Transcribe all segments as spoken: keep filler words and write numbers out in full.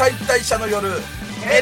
解体者の夜ヘルツ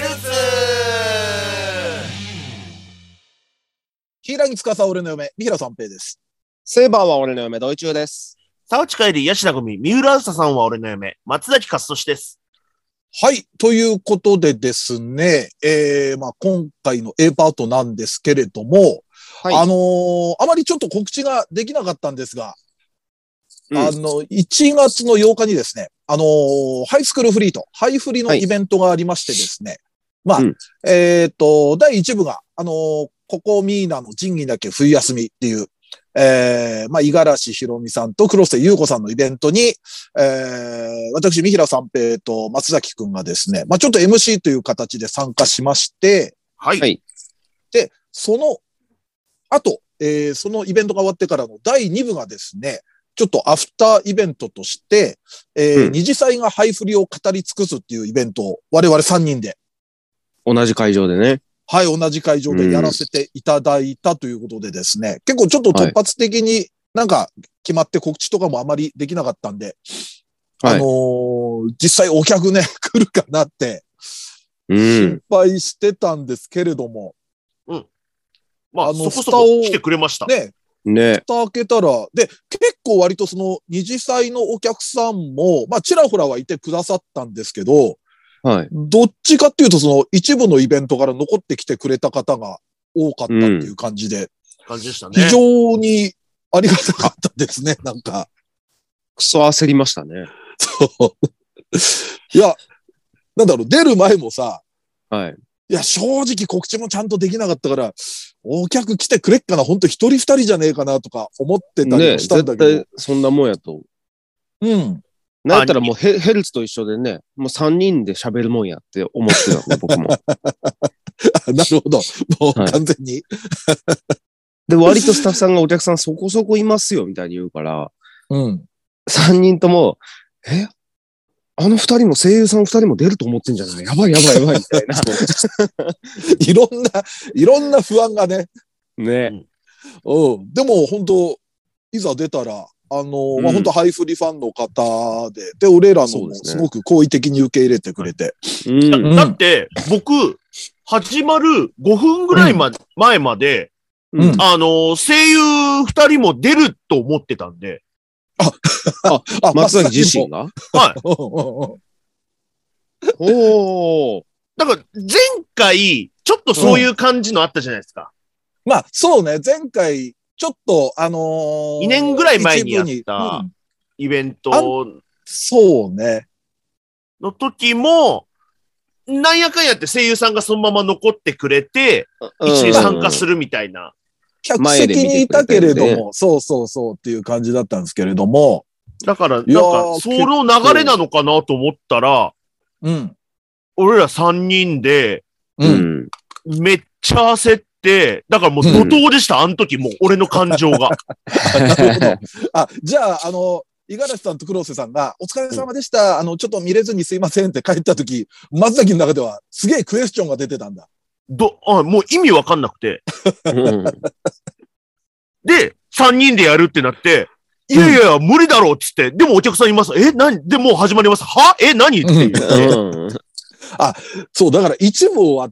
柊木司俺の嫁三平三平です。 セーバーは俺の嫁ドイチューです。 沢内帰りヤシナ組三浦朝さんは俺の嫁松崎勝利です。 はい。ということでですね、えー、まあ今回の A パートなんですけれども、はい、あのー、あまりちょっと告知ができなかったんですが、うん、あの、いちがつのようかにですね、あのー、ハイスクールフリート、ハイフリのイベントがありましてですね、はい、まあ、うん、えっと、だいいち部が、あのー、ここミーナの仁義だけ冬休みっていう、えー、まあ、五十嵐ひろみさんと黒瀬優子さんのイベントに、えー、私、三平三平と松崎くんがですね、まあ、ちょっと エムシー という形で参加しまして、 はい。 で、その後、えー、そのイベントが終わってからのだいに部がですね、ちょっとアフターイベントとして、えー、うん、二次祭がハイフリを語り尽くすっていうイベントを我々さんにんで。 同じ会場でね。 はい、同じ会場でやらせていただいたということでですね、うん、結構ちょっと突発的になんか決まって告知とかもあまりできなかったんで、はい、あのー、実際お客ね、来るかなって、心配してたんですけれども。 うん。まあ、あの、そこそこ来てくれました。 ね。 ね。 蓋開けたら、で、結構割とその二次祭のお客さんも、まあ、ちらほらはいてくださったんですけど、 はい。 どっちかっていうと、その一部のイベントから残ってきてくれた方が多かったっていう感じで、 うん、感じでしたね。 非常にありがたかったですね、なんか。 クソ焦りましたね。 そう。いや、なんだろう、出る前もさ、 はい。 いや、正直告知もちゃんとできなかったから、お客来てくれっかな、ほんと一人二人じゃねえかなとか思ってたりしたんだけど。 ね、絶対そんなもんやと。 うん。 なんやったらもうヘヘルツと一緒でね、もう三人で喋るもんやって思ってたの、僕も。 なるほど。もう完全に。 はい、で、割とスタッフさんがお客さんそこそこいますよ、みたいに言うから、 うん。 三人とも、えあの二人も声優さん二人も出ると思ってんじゃないやばいやばいやばいみたいな。 いろんな、いろんな不安がね。 ね。 うん。でも本当いざ出たら、あの、うん、まあ、本当ハイフリファンの方で、で、俺らのもすごく好意的に受け入れてくれて。 うん、だって、僕、始まるごふんぐらいま、うん、前まで、うん、あの、声優二人も出ると思ってたんで。 あ、 あ、あ松崎自身がはい。 おー。 だから、前回、ちょっとそういう感じのあったじゃないですか。 うん、まあ、そうね、前回、ちょっと、あのー、 にねんぐらい前にやったイベント、うん、 そうね。 の時も、なんやかんやって声優さんがそのまま残ってくれて、うん、一緒に参加するみたいな。 客席にいたけれども、そうそうそうっていう感じだったんですけれども。 だから、なんか、その流れなのかなと思ったら、 うん。 俺らさんにんで、 うん。 めっちゃ焦って、だからもう怒涛でした、うん、あの時もう俺の感情が。 なるほど。あ、じゃあ、あの、五十嵐さんと黒瀬さんが、お疲れ様でした、うん、あの、ちょっと見れずにすいませんって帰った時、松崎の中ではすげえクエスチョンが出てたんだ。 ど、あ、もう意味わかんなくて。で、さんにんでやるってなって、いやいや、うん、無理だろうっつって、でもお客さんいます。え、何で、もう始まります。はえ、何って言って。 うん、あ、そう、だから一部終わって、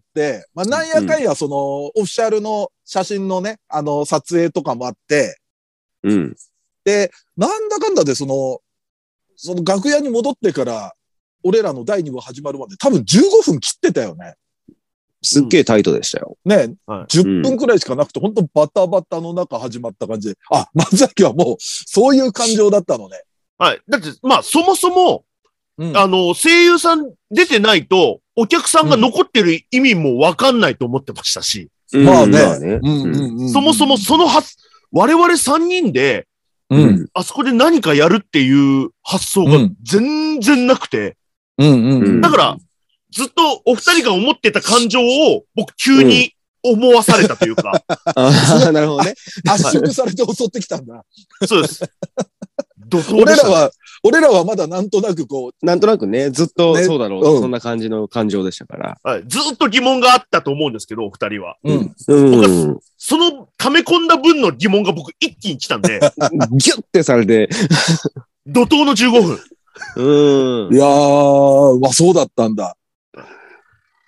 まあ、なんやかんや、その、オフィシャルの写真のね、あの、撮影とかもあって、 うん。 で、なんだかんだで、その、その楽屋に戻ってから、俺らのだいに部始まるまで、多分じゅうごふん切ってたよね。 すっげえタイトでしたよ。 ね、はい、じゅっぷんくらいしかなくて、うん、本当バタバタの中始まった感じで。あ、松崎はもう、そういう感情だったのね。 はい。だって、まあ、そもそも、うん、あの、声優さん出てないと、お客さんが残ってる意味もわかんないと思ってましたし。 うん、まあね。 そもそもその発、我々さんにんで、 うん、 あそこで何かやるっていう発想が全然なくて。 うんうんうん、 だから、ずっとお二人が思ってた感情を僕急に思わされたというか。 うん、あなるほどね。 圧縮されて襲ってきたんだ。 そうです。 俺らは、俺らはまだなんとなくこう。 なんとなくね、ずっとそうだろう、ね、うん、そんな感じの感情でしたから。 はい。ずっと疑問があったと思うんですけど、お二人は。 うん。 うん。 その溜め込んだ分の疑問が僕一気に来たんで。 ギュッてされて。 怒涛のじゅうごふん。 うん。 いやー、まあそうだったんだ。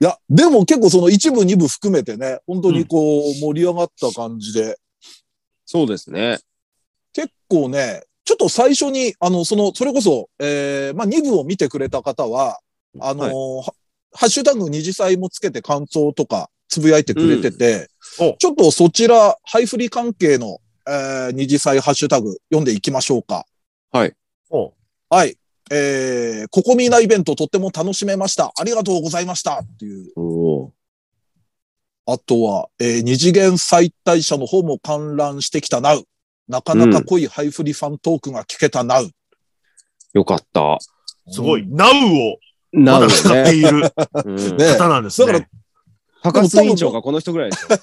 いや、でも結構その一部二部含めてね、本当にこう盛り上がった感じで。 そうですね。 結構ね、ちょっと最初に、あの、その、それこそ、えー、まあ二部を見てくれた方は、あのーはい、ハッシュタグ二次祭もつけて感想とかつぶやいてくれてて、うん、ちょっとそちら、ハイフリ関係の、えー、二次祭ハッシュタグ読んでいきましょうか。 はい。 はい。えー、ココミーナイベントとっても楽しめました。ありがとうございましたっていう。 おあとは、えー、二次元再退者の方も観覧してきたなう。なかなか濃いハイフリファントークが聞けたなう。 よかった。 すごい。なうを、 なう使っている方なんですね。だから、 高須委員長がこの人ぐらいですよ。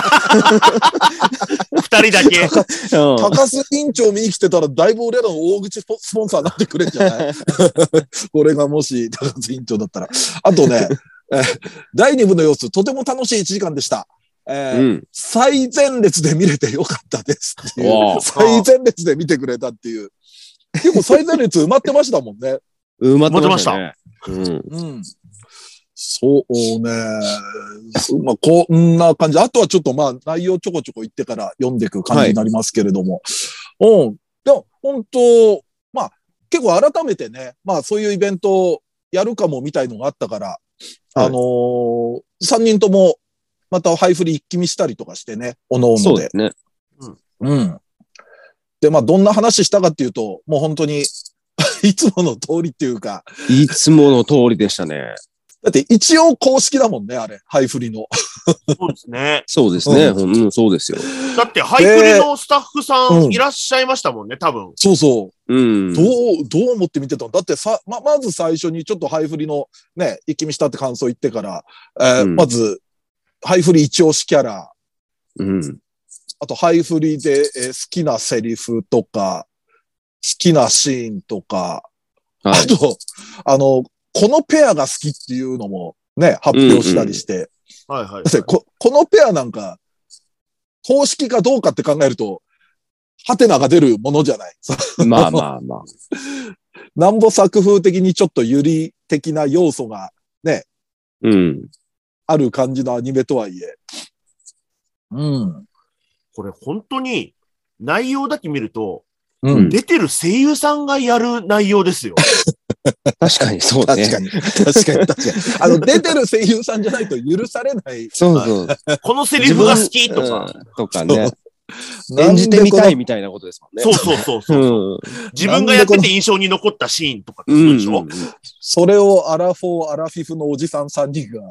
二人だけ。 高須委員長見に来てたら、だいぶ俺らの大口スポンサーになってくれんじゃないこれがもし高須委員長だったら。あとね、えだいに部の様子、とても楽しいいちじかんでした。えーうん、最前列で見れてよかったですっていう。最前列で見てくれたっていう。結構最前列埋まってましたもんね。 埋まってましたね。 うん。うんそうね。まあ、こんな感じ。あとはちょっとまあ、内容ちょこちょこ言ってから読んでいく感じになりますけれども。はい、うん。でも、本当まあ、結構改めてね、まあ、そういうイベントをやるかもみたいのがあったから、はい、あのー、さんにんとも、またハイフリ一気見したりとかしてね、おのおので。 そうですね。 うん。うん。で、まあ、どんな話したかっていうと、もう本当に、いつもの通りっていうか。 いつもの通りでしたね。 だって一応公式だもんね、あれ。ハイフリの。 そうですね。 そうですね。うん、うん、そうですよ。 だってハイフリのスタッフさんいらっしゃいましたもんね、多分。 そうそう。 うん。 どう、どう思って見てたのだってさ、ま、まず最初にちょっとハイフリのね、一気見したって感想言ってから、えーうん、まず、ハイフリ一押しキャラ。 うん。 あと、ハイフリで、えー、好きなセリフとか、好きなシーンとか、はい、あと、あの、このペアが好きっていうのもね、発表したりして。 うんうん、はいはい、はいこ。このペアなんか、公式かどうかって考えると、ハテナが出るものじゃない。 まあまあまあ。 なんぼ作風的にちょっとユリ的な要素がね、 うん。 ある感じのアニメとはいえ。うん。 これ本当に内容だけ見ると、 うん、 出てる声優さんがやる内容ですよ。 確かにそうね。 確かに。確かに確かに。あの、出てる声優さんじゃないと許されない。 そうそう。 このセリフが好きとか。 うん、とかね。演じてみたいみたいなことですもんね。 そうそうそうそう、うん。自分がやってて印象に残ったシーンとかってそうでしょ、うんうんうん、 それをアラフォー、アラフィフのおじさんさんにんが。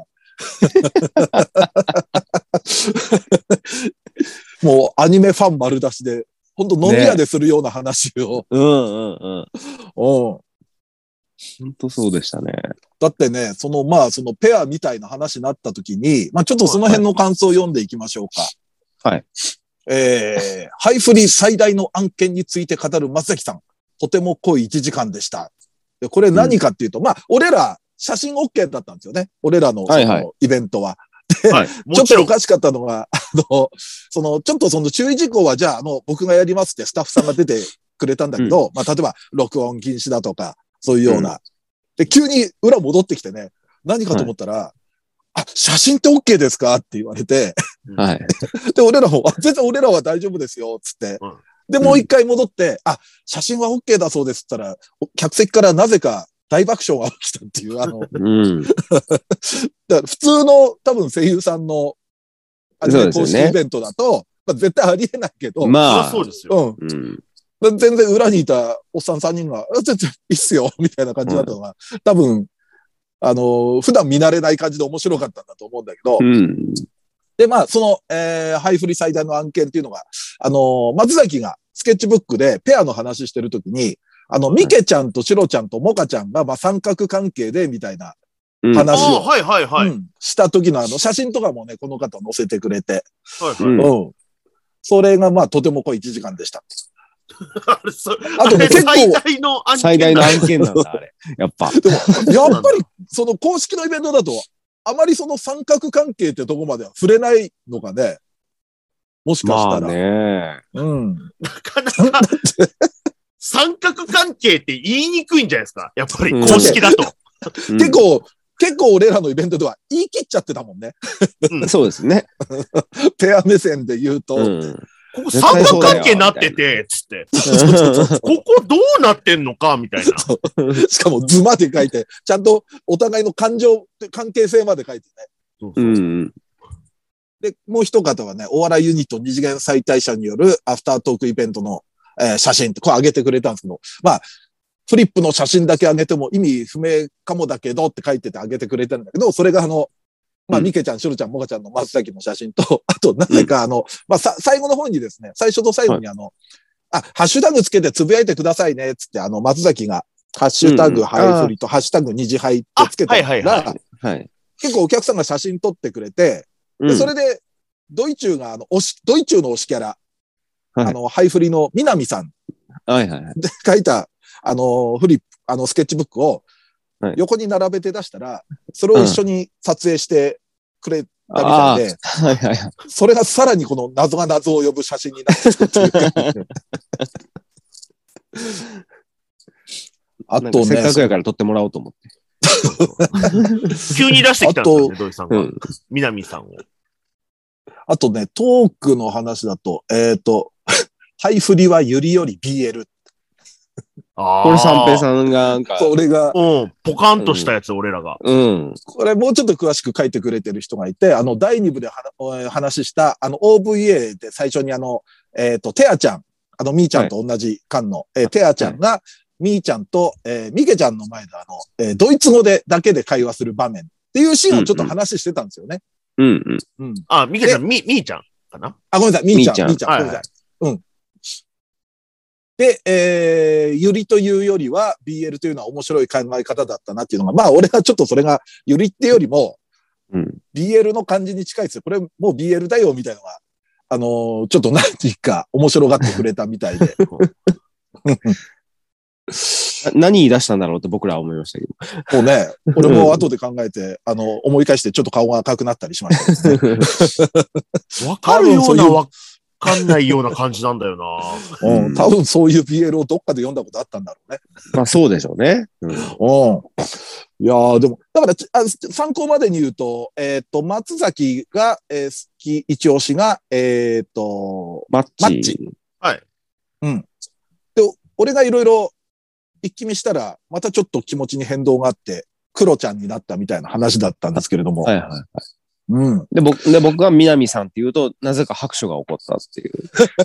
もうアニメファン丸出しで。本当飲み屋でするような話を。 ね、うんうんうん。うん。 本当そうでしたね。 だってね、そのまあそのペアみたいな話になった時に、まあちょっとその辺の感想を読んでいきましょうか。 はい。 えー、ハイフリー最大の案件について語る松崎さん。とても濃いいちじかんでした。でこれ何かっていうと、うん、まあ俺ら写真 OK だったんですよね。俺らのそのイベントは。はいはいはい、 ちょっとおかしかったのが、あの、その、ちょっとその注意事項は、じゃあ、あの、僕がやりますってスタッフさんが出てくれたんだけど、うん、まあ、例えば、録音禁止だとか、そういうような。うん、で、急に裏戻ってきてね、何かと思ったら、はい、あ、写真って OK ですかって言われて、 はい。 で、俺らも、全然俺らは大丈夫ですよ、つって。うん、で、もう一回戻って、あ、写真は OK だそうですって言ったら、客席からなぜか、大爆笑が起きたっていう、あの、 うん、 だから普通の多分声優さんのアニメ公式イベントだと、まあ、絶対ありえないけど、 まあ、 そうですよ。 うんうん、全然裏にいたおっさんさんにんが、全然いいっすよ、みたいな感じだったのが、うん、多分、あのー、普段見慣れない感じで面白かったんだと思うんだけど、 うん、 で、まあ、その、えー、ハイフリ最大の案件っていうのが、あのー、松崎がスケッチブックでペアの話してるときに、あの、ミケちゃんとシロちゃんとモカちゃんが、まあ、三角関係で、みたいな話を、 うん、はいはいはい、 うん、した時のあの、写真とかもね、この方載せてくれて。 はいはい。 うん。それが、まあ、とても濃いいちじかんでした。 あとね、結構、最大の案件。 最大の案件なんだ、あれ。やっぱ。 でも、やっぱり、その公式のイベントだと、あまりその三角関係ってとこまでは触れないのがね、もしかしたら。 まあね。 うん。 なかなか。三角関係って言いにくいんじゃないですかやっぱり公式だと。 うん、結構、 結構俺らのイベントでは言い切っちゃってたもんね。 うん、そうですね。 ペア目線で言うと、うん、 ここ三角関係になってて、つって。ここどうなってんのかみたいな。 しかも図まで書いて、ちゃんとお互いの感情、関係性まで書いてね。 そうそうそう、 で、もう一方はね、お笑いユニット二次元再大社によるアフタートークイベントの、えー、写真ってこれ上げてくれたんですけど、まあ、フリップの写真だけ上げても意味不明かもだけどって書いてて上げてくれたんだけど、それがあの、まあ、ミケちゃん、シュルちゃん、モカちゃんの松崎の写真と、あと、なぜかあの、まあ、さ、最後の方にですね、最初と最後にあの、あ、ハッシュタグつけてつぶやいてくださいね、つって、あの、松崎が、ハッシュタグハイフリとハッシュタグ二次ハイってつけたら、結構お客さんが写真撮ってくれて、でそれで、ドイチューが、あの、推し、ドイチューの推しキャラ、はい、あの、ハイフリの南さん。 はいはいはい。 で、書いた、あの、フリップ、あの、スケッチブックを、横に並べて出したら、それを一緒に撮影してくれたみたいで、 はいはいはい、 それがさらにこの謎が謎を呼ぶ写真になってるっていう。あとね。 せっかくやから撮ってもらおうと思って。 急に出してきたんですよね、土井さんが。うん、南さんを。 あとね、トークの話だと、えっと、ハイフリはユリより ビーエル。 あこれ三平さんがなんか。 これが。 うん。ポカンとしたやつ、うん、俺らが。 うん。 これもうちょっと詳しく書いてくれてる人がいて、あの、だいに部で話した、あの、オーブイエー で最初にあの、えっと、テアちゃん、あの、ミーちゃんと同じ間の、はい、えー、テアちゃんが、はい、ミーちゃんと、えー、ミケちゃんの前であの、えー、ドイツ語でだけで会話する場面っていうシーンをちょっと話してたんですよね。 うんうん。 うん。 あ、ミケちゃん、ミ、ミーちゃんかなあ、ごめんなさい、ミーちゃん、ミーちゃん、ごめんなさい。うん。で、えー、ユリというよりは ビーエル というのは面白い考え方だったなっていうのが、まあ俺はちょっとそれがユリってよりも、うん、ビーエル の感じに近いですよ。これもう ビーエル だよみたいなのが、あのー、ちょっと何ていうか面白がってくれたみたいで。 何言い出したんだろうって僕らは思いましたけど。もうね、俺も後で考えて、あの、思い返してちょっと顔が赤くなったりしましたね。 わかるようなわかんないような感じなんだよな。うん。多分そういう ビーエル をどっかで読んだことあったんだろうね。 まあそうでしょうね。 うん。うん、いやーでも、だからあ、参考までに言うと、えっ、ー、と、松崎が、えー、好き、一押しが、えっ、ー、と、 マッチ。 マッチ。 はい。 うん。で、俺がいろいろ一気見したら、またちょっと気持ちに変動があって、クロちゃんになったみたいな話だったんですけれども。 はいはいはい。 うん。 で、僕、で、僕が南さんって言うと、なぜか拍手が起こったっていう。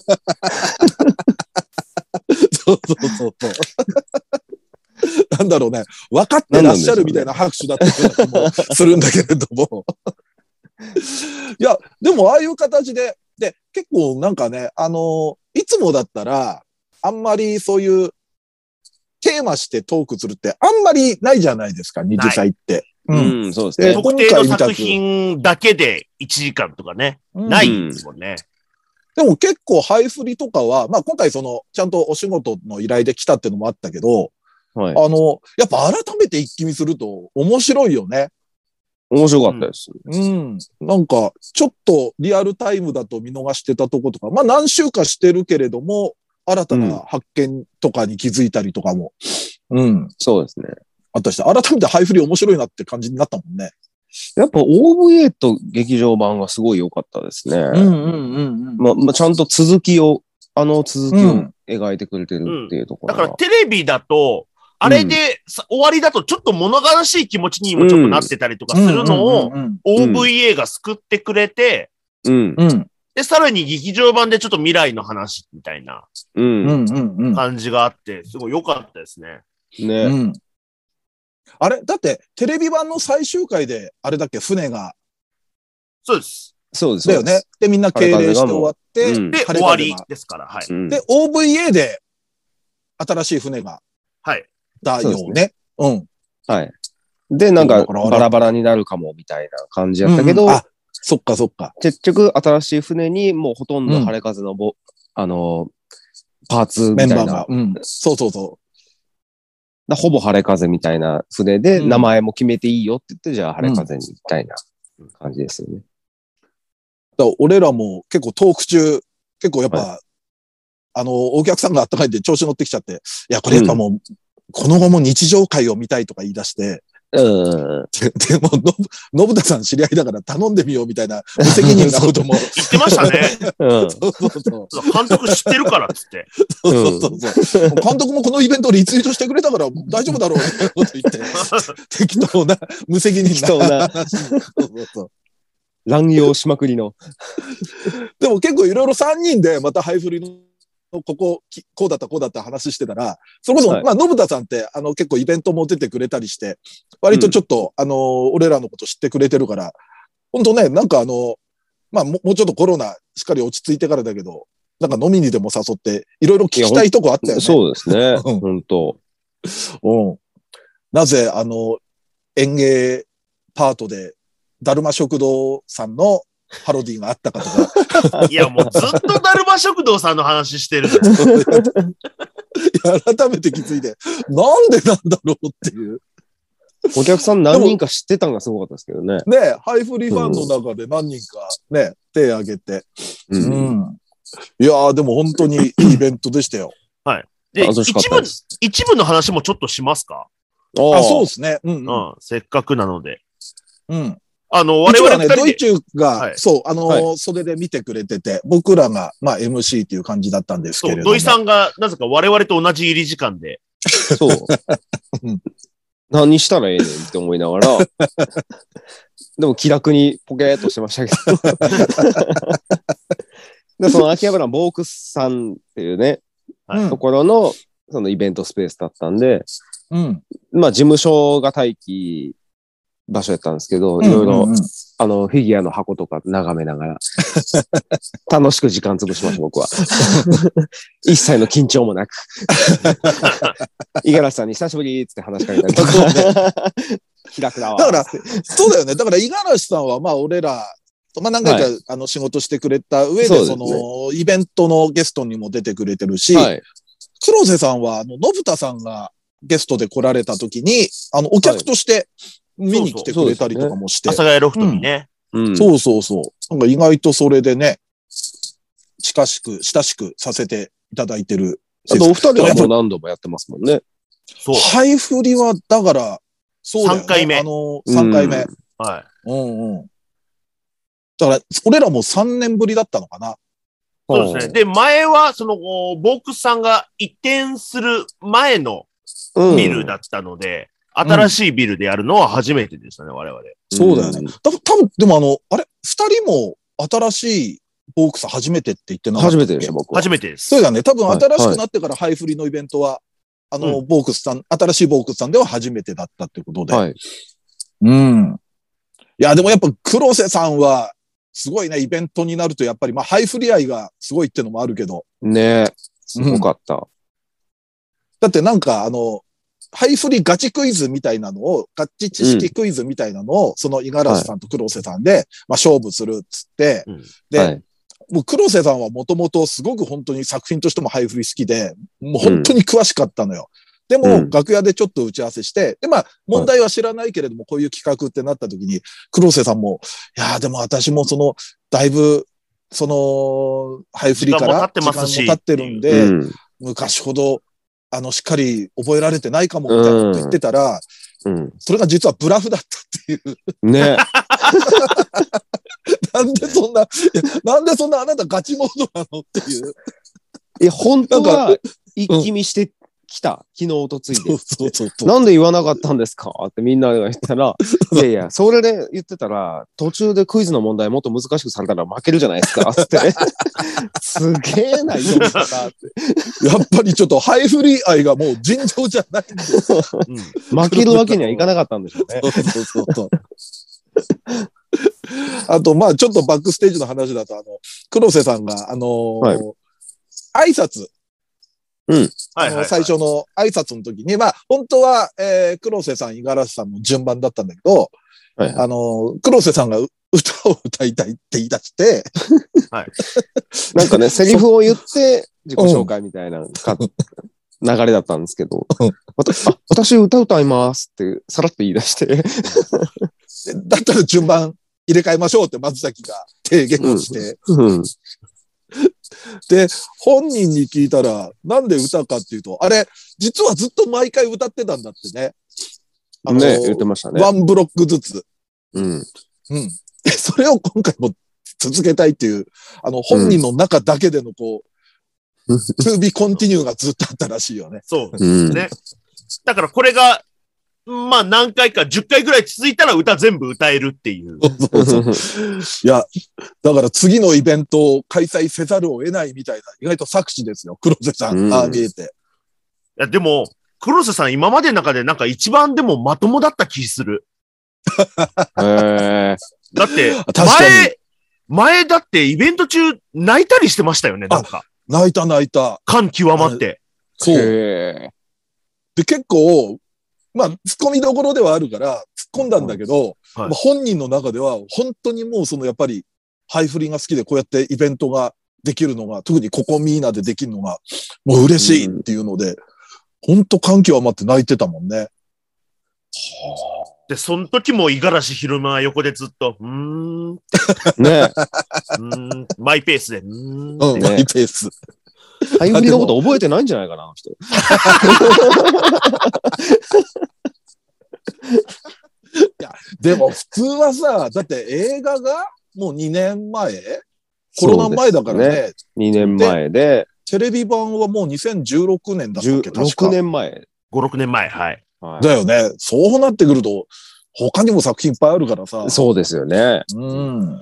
そうそうそうそう。なんだろうね。分かってらっしゃるみたいな拍手だったような気もするんだけれども。いや、でもああいう形で、で、結構なんかね、あの、いつもだったら、あんまりそういうテーマしてトークするってあんまりないじゃないですか、二次祭って。 うん、うん、そうですね。 特定の作品だけでいちじかんとかね、うん、ないですもんね。 でも結構ハイフリとかは、まあ今回その、ちゃんとお仕事の依頼で来たっていうのもあったけど、はい、あの、やっぱ改めて一気見すると面白いよね。 面白かったです。 うん。うん、なんか、ちょっとリアルタイムだと見逃してたとことか、まあ何週かしてるけれども、新たな発見とかに気づいたりとかも。うん。うん、 そうですね。 あったして、改めてハイフリ面白いなって感じになったもんね。 やっぱ オーブイエー と劇場版がすごい良かったですね。 うんうんうんうん。 ま、まあ、ちゃんと続きを、あの続きを描いてくれてるっていうところ、 うんうん、だからテレビだと、あれで、うん、終わりだとちょっと物悲しい気持ちにもちょっとなってたりとかするのを オーブイエー が救ってくれて、 うんうん、 で、さらに劇場版でちょっと未来の話みたいな感じがあって、すごい良かったですね。 ね。 うん、あれだって、テレビ版の最終回で、あれだっけ、船が。 そうです。 そうです。 だよね。で、みんな敬礼して終わって、 うん、で、終わりですから。はい。 で、オーブイエー で、新しい船が。 はい。 だよね。うねうん。 はい。で、なんか、バラバラになるかも、みたいな感じやったけど、うん、 あ、そっかそっか。 結局、新しい船に、もうほとんど晴れ風のぼ、うん、あの、パーツみたいな。メンバーが。 うん。そうそうそう。 だほぼ晴れ風みたいな船で、名前も決めていいよって言って、うん、じゃあ晴れ風にみたいな感じですよね。 だ俺らも結構トーク中、結構やっぱ、はい、あの、お客さんがあったかいんで調子乗ってきちゃって、いや、これやっぱもう、うん、この後も日常会を見たいとか言い出して、 うん。 でも、のぶ、信田さん知り合いだから頼んでみようみたいな無責任なことも。 言ってましたね。 うん。そうそうそう。 監督知ってるからっつって。 そうそうそう。監督もこのイベントをリツイートしてくれたから大丈夫だろうみたいなこと言って。適当な、無責任な。 適当な。 そうそうそう。 乱用しまくりの。 でも結構いろいろさんにんでまたハイフリのここ、こうだったこうだった話してたら、それこそ、はい、まあ、信田さんって、あの、結構イベントも出てくれたりして、割とちょっと、うん、あの、俺らのこと知ってくれてるから、本当ね、なんかあの、まあも、もうちょっとコロナしっかり落ち着いてからだけど、なんか飲みにでも誘って、いろいろ聞きたいとこあったよね。 そうですね。本当。 うん。なぜ、あの、演芸パートで、だるま食堂さんのパロディがあったかとか。 いや、もうずっとだるま食堂さんの話してる。いや、改めて気づいて、なんでなんだろうっていう。 お客さん何人か知ってたのがすごかったですけどね。 ね、ハイフリーファンの中で何人かね、手挙げて。うん。うん、いやー、でも本当にいいイベントでしたよ。 はい。で、一部、一部の話もちょっとしますか？ あ、そうですね。うん、うん、 うん。せっかくなので。 うん。 あの、我々 ね、ドイチューが、 はい、 そう、あのーはい、袖で見てくれてて、僕らが、まあ、エムシー っていう感じだったんですけれども。 そう、土井さんが、なぜか我々と同じ入り時間で。 そう。何したらええねんって思いながら、でも気楽にポケーっとしてましたけど。で、その秋葉原ボークスさんっていうね、はい、ところの、そのイベントスペースだったんで、 うん、 まあ、事務所が待機、場所やったんですけど、いろいろ、あの、フィギュアの箱とか眺めながら、楽しく時間潰しました、僕は。一切の緊張もなく。五十嵐さんに久しぶりーって話しかけたりとか。気楽だわ。 だから、そうだよね。だから五十嵐さんは、まあ、俺ら、まあ、何回か、はい、あの、仕事してくれた上で、そ, でね、その、イベントのゲストにも出てくれてるし、はい、黒瀬さんは、あの、信田さんがゲストで来られた時に、あの、お客として、はい、見に来てくれたりとかもして。 阿佐ヶ谷ロフトにね、 うん。そうそうそう。なんか意外とそれでね、近しく、親しくさせていただいてる。 あとお二人はもう何度もやってますもんね。 そう。ハイフリは、だから、そうだよね。 さんかいめ。 あの、さんかいめ。うん、 はい。 うんうん。だから、俺らもさんねんぶりだったのかな。 そうですね。で、前は、その、ボークスさんが移転する前のビルだったので、うん、新しいビルでやるのは初めてでしたね、我々。 そうだよね。た多分でもあの、あれ二人も新しいボークス初めてって言ってなかったっけ？ 初めてでした、僕は。 初めてです。 そうだね。多分新しくなってからハイフリのイベントは、はい、あの、うん、ボークスさん、新しいボークスさんでは初めてだったってことで。はい。うん。いや、でもやっぱ黒瀬さんは、すごいね、イベントになるとやっぱり、まあ、ハイフリ愛がすごいってのもあるけど。 ねえ。すごかった。うん、 だってなんかあの、ハイフリガチクイズみたいなのを、ガチ知識クイズみたいなのを、うん、その五十嵐さんと黒瀬さんで、はい、まあ勝負するっつって、うん、で、はい、もう黒瀬さんはもともとすごく本当に作品としてもハイフリ好きで、もう本当に詳しかったのよ。うん、でも、楽屋でちょっと打ち合わせして、で、まあ、問題は知らないけれども、こういう企画ってなった時に、黒瀬さんも、いやーでも私もその、だいぶ、その、ハイフリから時間も経ってるんで、うん、昔ほど、あの、しっかり覚えられてないかも、みたいなこと言ってたら、うん、それが実はブラフだったっていう。 ね。 なんでそんな、なんでそんなあなたガチモードなのっていう。 いや、本当は、一気見してきた。昨日、おとついで。 そうそうそうそう。 なんで言わなかったんですかってみんなが言ったら、いやいや、それで言ってたら、途中でクイズの問題もっと難しくされたら負けるじゃないですかって。すげえな、読み方って。 やっぱりちょっとハイフリー愛がもう尋常じゃないんですよ。 うん、負けるわけにはいかなかったんでしょうね。 そうそうそうそう。あと、まあちょっとバックステージの話だと、あの、黒瀬さんが、あのーはい、挨拶。 うん。 あの、最初の挨拶の時に、まあ、本当は、えー、黒瀬さん、五十嵐さんの順番だったんだけど、はいはい、あの、黒瀬さんが歌を歌いたいって言い出して、 はい。なんかね、セリフを言って自己紹介みたいな、うん、流れだったんですけど、あ、私歌歌いますってさらっと言い出して、 だったら順番入れ替えましょうって松崎が提言をして、うんうんで、本人に聞いたら、なんで歌かっていうと、あれ、実はずっと毎回歌ってたんだってね。 あのね、言ってましたね。 ワンブロックずつ。 うん。 うん。それを今回も続けたいっていう、あの、本人の中だけでのこう、to be continue がずっとあったらしいよね。 そうですね。だからこれが、まあ何回かじゅっかいぐらい続いたら歌全部歌えるっていう。 そうそうそういや、だから次のイベントを開催せざるを得ないみたいな、意外と作詞ですよ、黒瀬さん。うん、ああ見えて。 いや、でも、黒瀬さん今までの中でなんか一番でもまともだった気する。 へだって、前、前だってイベント中泣いたりしてましたよね、なんか。 泣いた泣いた。 感極まって。 そう。で、結構、まあ、突っ込みどころではあるから、突っ込んだんだけど、はい、まあ、本人の中では、本当にもうその、やっぱり、ハイフリが好きで、こうやってイベントができるのが、特にここミーナでできるのが、もう嬉しいっていうので、本当感極まって泣いてたもんね。 で、その時も五十嵐ひろみは横でずっと、うーん。 ねうーん。マイペースで、うーん。 うん、マイペース。 ハイフリのこと覚えてないんじゃないかな、あの人。いや、でも普通はさ、だって映画がもうにねんまえコロナ前だからね。ねにねんまえで。 テレビ版はもうにせんじゅうろくねんだったっけ確かろくねんまえ。 ご、ろくねんまえ、はい。 だよね。そうなってくると、他にも作品いっぱいあるからさ。 そうですよね。 うん。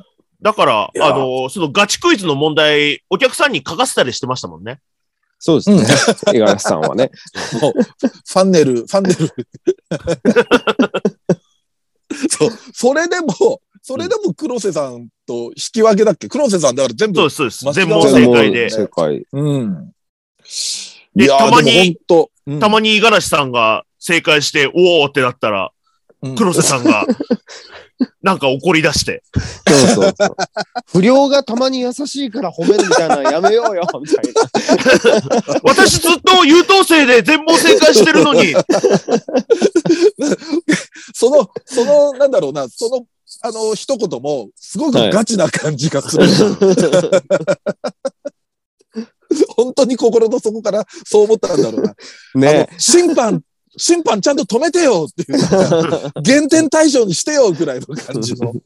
だから、あの、そのガチクイズの問題、お客さんに書かせたりしてましたもんね。 そうですね。五十嵐さんはね。 ファンネル、ファンネル。そう。それでも、それでも黒瀬さんと引き分けだっけ黒瀬さんだから全部。 そうです、そうです。全問正解で。 正解。 うん。 で、たまに、うん、たまに五十嵐さんが正解して、おーってなったら、うん、黒瀬さんが、なんか怒り出して。 そうそうそう。不良がたまに優しいから褒めるみたいなのやめようよ、みたいな。 私ずっと優等生で全問正解してるのに。 その、その、なんだろうな、その、あの、一言も、すごくガチな感じがする。はい本当に心の底からそう思ったんだろうな。ね審判、審判ちゃんと止めてよっていう。減点対象にしてよぐらいの感じの。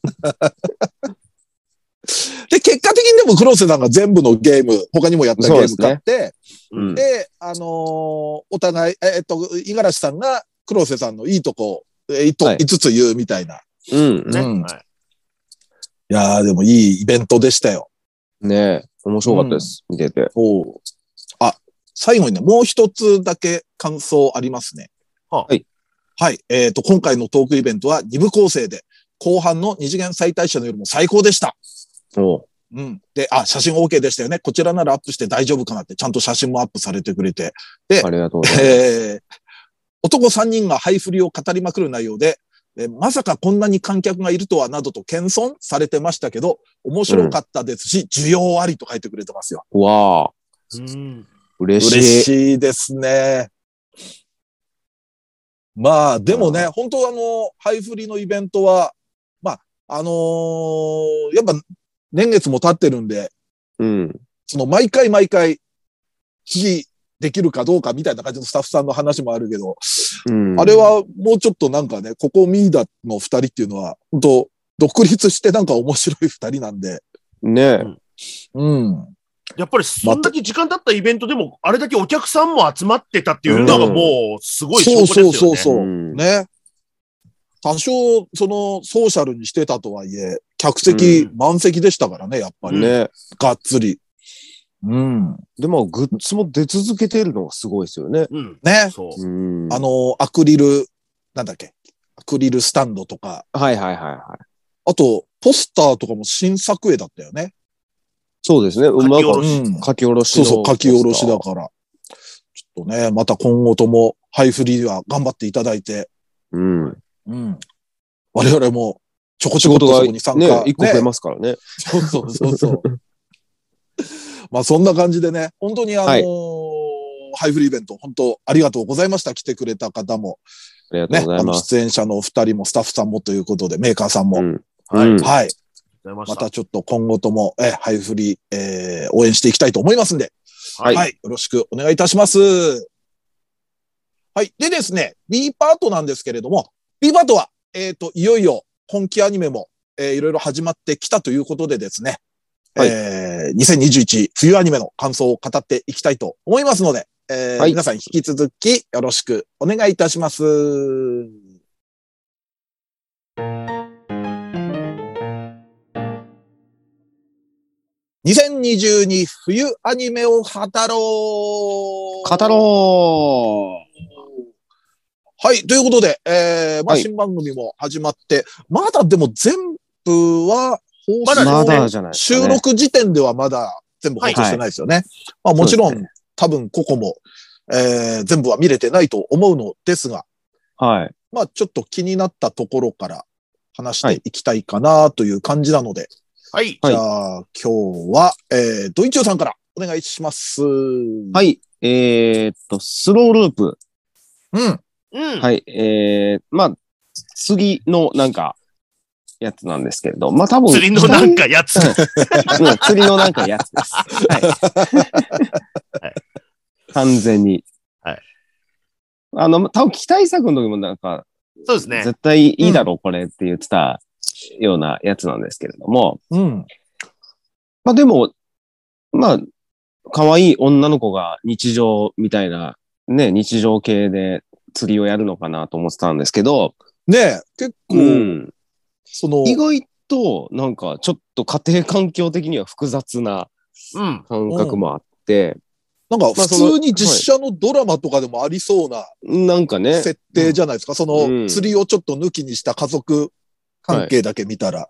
で、結果的にでも黒瀬さんが全部のゲーム、他にもやったゲーム買って、で、ねうん、で、あのー、お互い、えー、っと、五十嵐さんが黒瀬さんのいいとこ、えー、はい、いつつ言うみたいな。 うん。ね、 うんはい、いやー、でもいいイベントでしたよ。 ねえ。面白かったです。うん、見てて。 おあ、最後にね、もう一つだけ感想ありますね。 はい。 はい。えっ、ー、と、今回のトークイベントはに部構成で、後半の二次元再大社の夜も最高でした。 おうん。で、あ、写真 OK でしたよね。こちらならアップして大丈夫かなって、ちゃんと写真もアップされてくれて。で、 ありがとうございます。 えー、男さんにんがハイフリを語りまくる内容で、えまさかこんなに観客がいるとはなどと謙遜されてましたけど、面白かったですし、うん、需要ありと書いてくれてますよ。 わあ。 うん。 嬉しい。 嬉しいですね。まあ、でもね、本当あの、ハイフリのイベントは、まあ、あのー、やっぱ年月も経ってるんで、 うん。 その毎回毎回、聞きできるかどうかみたいな感じのスタッフさんの話もあるけど、うん、あれはもうちょっとなんかね、ここミーダの二人っていうのは、本当独立してなんか面白い二人なんで。 ねえ。 うん。 やっぱりそんだけ時間経ったイベントでも、あれだけお客さんも集まってたっていうのがもうすごい証拠ですよね。 そうそうそうそう。ね。多少、その、ソーシャルにしてたとはいえ、客席満席でしたからね、やっぱり。 ね。 がっつり。うん。 でも、グッズも出続けているのがすごいですよね。 うん。 ね。 そう。 あの、アクリル、なんだっけ。アクリルスタンドとか。 はいはいはいはい。 あと、ポスターとかも新作絵だったよね。 そうですね。うまく書き下ろし。 そうそう、書き下ろしだから。ちょっとね、また今後とも、ハイフリーは頑張っていただいて。 うん。 うん。我々も、ちょこちょことそこに参加。 ね、一個増えますからね。 そうそうそうそう。まあそんな感じでね、本当にあのーはい、ハイフリーイベント、本当ありがとうございました。来てくれた方も。 ありがとうございます。ね、あの出演者の二人もスタッフさんもということで、メーカーさんも。うん、 はい。 はい。またちょっと今後とも、え、ハイフリー、えー、応援していきたいと思いますんで。はい。はい。よろしくお願いいたします。はい。でですね、B パートなんですけれども、 ビーバートは、えっと、いよいよ今期アニメも、えー、いろいろ始まってきたということでですね、はい、えー、にせんにじゅういち冬アニメの感想を語っていきたいと思いますので、えーはい、皆さん引き続きよろしくお願いいたします。にせんにじゅうに冬アニメを語ろう語ろうはい、ということで、えー、まあ、新番組も始まって、はい、まだでも全部は放送、 まだじゃないですかね、 収録時点ではまだ全部放送してないですよね。はい、まあもちろん、ね、多分ここも、えー、全部は見れてないと思うのですが、 はい。 まあちょっと気になったところから話していきたいかなという感じなので、 はい。 じゃあ、今日は、えー、ドイチューさんからお願いします。 はい。えー、っと、スローループ。 うん。 うん。 はい。えー、まあ、次のなんか、やつなんですけれど、まあ多分。 釣りのなんかやつ。 うん、釣りのなんかやつです。はい。はい、完全に。 はい。 あの、多分期待作の時もなんか、 そうですね。 絶対いいだろう、うん、これって言ってたようなやつなんですけれども。 うん。 まあでも、まあ、可愛い女の子が日常みたいな、ね、日常系で釣りをやるのかなと思ってたんですけど。 ねえ、結構、うん、その、 意外となんかちょっと家庭環境的には複雑な感覚もあって、 うん、なんか普通に実写のドラマとかでもありそうな、 なんかね、 設定じゃないですか。その釣りをちょっと抜きにした家族関係だけ見たら。はい、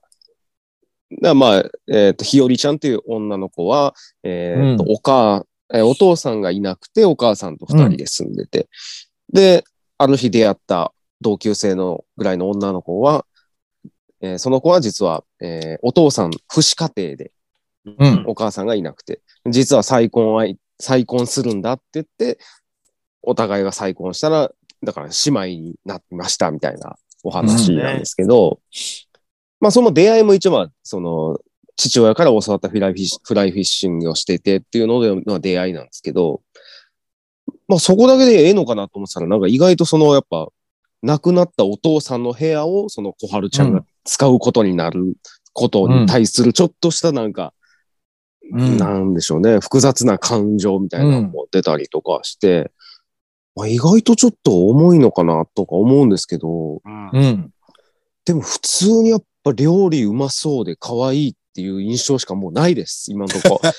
だまあ、えっと、ひよりちゃんっていう女の子は、えっと、うん、お母、えー、お父さんがいなくてお母さんと二人で住んでて、うん、で、ある日出会った同級生のぐらいの女の子は、えー、その子は実は、えー、お父さん父子家庭で、うん、お母さんがいなくて、実は再婚は、再婚するんだって言って、お互いが再婚したら、だから姉妹になってましたみたいなお話なんですけど、うんね、まあその出会いも一応は、その、父親から教わったフライフィッシュ、フライフィッシングをしていてっていうのでの出会いなんですけど、まあそこだけでええのかなと思ってたら、なんか意外とそのやっぱ、亡くなったお父さんの部屋をその小春ちゃんが使うことになることに対するちょっとしたなんか、うん、なんでしょうね、複雑な感情みたいなのも出たりとかして、うんまあ、意外とちょっと重いのかなとか思うんですけど、 うん、 でも普通にやっぱ料理うまそうで可愛いっていう印象しかもうないです、今のところ。